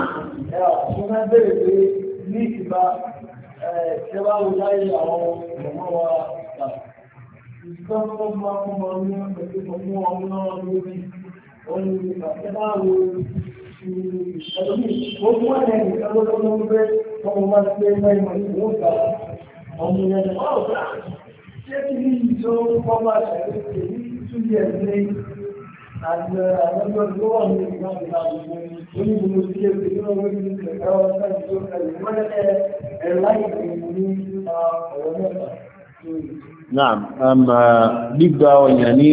Ìjọba wo láyé àwọn ọmọ wa gbà. Ìjọba tó máa fún ọmọ ní ọdún ọmọ ọmọ náà lórí ọdún ìjọba wo ìṣẹ́lómi. Ó fún ẹ̀yẹ ìjọba tó ló ń gbé ọmọ bá ti gbé mẹ́rin mọ̀ ní ìwọ̀n gbà. Ọmọ ìyẹn ni wọ́n gbà. Ṣé kí ní ìjọ wọ́n máa ṣẹ̀lẹ̀ èyí tún yẹ ní àjọ àwọn ọjọ́ tó wà ní ìgbà ìgbà onígbòmò sí ẹgbẹ̀ tó wọ́n ní ẹ̀rọ ọ̀sán ìjọ ẹ̀rọ láìpẹ́ ní ọ̀rọ̀ mẹ́ta. náà gbígba ọ̀yàn ní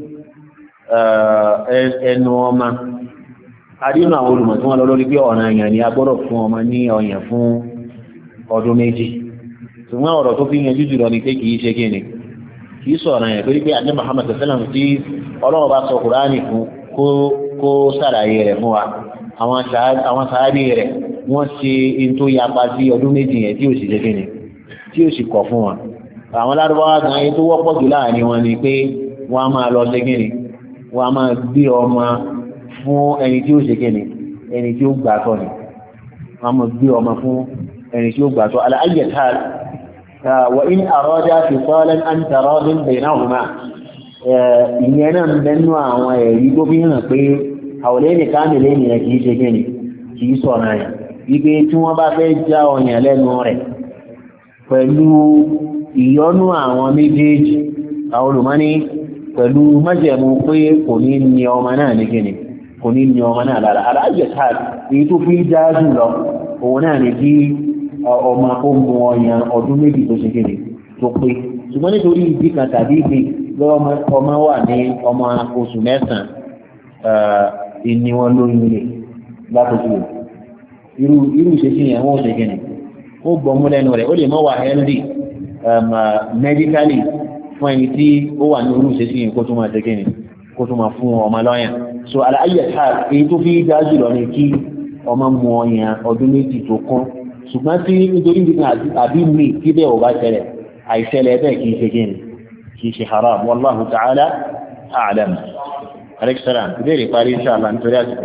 ẹnu ọmọ adínú àwọn olùmọ̀ tí wọ́n lọ lórí pé ọ̀nà èèyàn ni a gbọ́dọ̀ fún ọmọ ní ọ̀yàn fún ọdún méjì ṣùgbọ́n ọ̀rọ̀ tó fi yanjú jùlọ ni pé kìí ṣe kíni kìí sọ̀rọ̀ yẹn torí pé àjẹ́ Muhammad sallam tí ọlọ́run bá sọ Kùránì fún kó sàlàyé rẹ̀ fún wa àwọn sàábì rẹ̀ wọ́n ṣe in tó yapa sí ọdún méjì yẹn tí ò sì ṣe kíni tí ò sì kọ̀ fún wa àwọn lárúbáwá gan ayé tó wọ́pọ̀ jù láàrin wọn ni pé wọ́n á máa lọ ṣe kíni wọ́n á máa gbé ọmọ fún ẹni tí ó ṣe kíni ẹni tí ó gbà tọ́ ni wọ́n á máa gbé ọmọ fún ẹni tí ó gbà tọ́ ala ayyati hal wa in arada fisalan an taradin baynahuma ìyẹn náà ń bẹnu àwọn ẹ̀rí tó fi hàn pé àwòlẹ́ nìkan nílé ènìyàn kìí ṣe kíni kìí sọ̀rọ̀ yẹn wípé tí wọ́n bá fẹ́ já ọyàn lẹ́nu rẹ̀ pẹ̀lú ìyọ́nú àwọn méjèèjì àwọn olùmọ́ní pẹ̀lú májẹ̀mú pé kò ní ní ọmọ náà ní kíni kò ní ní ọmọ náà lára alájẹ̀ká èyí tó fi já jù lọ òun náà ní kí ọmọ kó mú ọyàn ọdún méjì tó ṣe kíni tó pé ṣùgbọ́n nítorí ìdí kan tàbí ìdí lọ́wọ́ ọmọ wà ní ọmọ oṣù mẹ́sàn-án ìní wọn lóyún ilé látòjú irú irú ìṣesí yẹn wọ́n ṣe kíni ó gbọ́mú lẹ́nu rẹ̀ ó lè mọ́ wà healthy medically fún ẹni tí ó wà ní irú ìṣesí yẹn kó tó máa ṣe kíni kó tó máa fún ọmọ lọ́yàn so àlàyé ẹ̀ka èyí tó fi dá jùlọ ní kí ọmọ mu ọyàn ọdún méjì tó kún ṣùgbọ́n tí nítorí àbí mi tí bẹ́ẹ̀ ò bá ṣẹlẹ̀ àìṣẹlẹ̀ bẹ́ẹ̀ kì í ṣe kíni kì í ṣe haram wallahu ta'ala a'lam. Alayhi salam ìbéèrè parí inshallah nítorí àsìkò.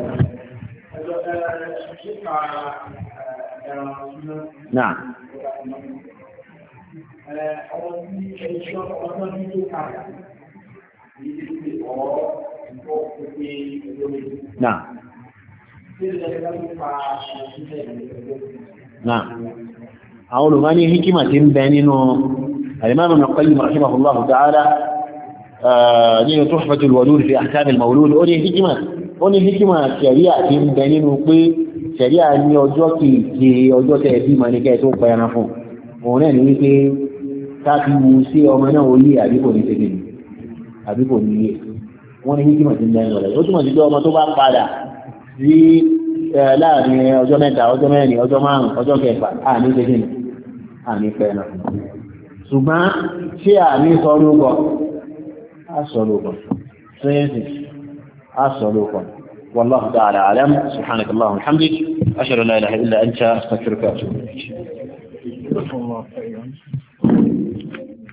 Náà. Náà. Náà. Àwọn olùmọ̀ ní hikima tí ń bẹ nínú al-Imam Ibn Qayyim rahimahullahu ta'ala nínú Tuhfatul Wadud fi Ahkam al-Mawlud ó ní hikima ó ní hikima ṣẹ̀ríà tí ń bẹ nínú pé ṣẹ̀ríà ní ọjọ́ kìí ọjọ́ tẹ́ bí ma ní kẹ́ tó pẹ̀yàna fún òun náà ní wípé káàkiri mú sí ọmọ náà ó lé àbíkò ní ṣegeni àbíkò ní ilé wọ́n ní hikima tí ń bẹ nínú rẹ̀ ó túnmọ̀ sí pé ọmọ tó bá padà sí láàrin ọjọ́ mẹ́ta ọjọ́ mẹ́rin ọjọ́ márùn-ún ọjọ́ kẹfà àní ṣegeni àní pẹ̀yàna fún ṣùgbọ́n ṣé àní sọ lóko أسألوكم سيزيد أسألوكم والله تعالى أعلم سبحانك اللهم وبحمدك أشهد أن لا إله إلا أنت أستغفرك وأتوب إليك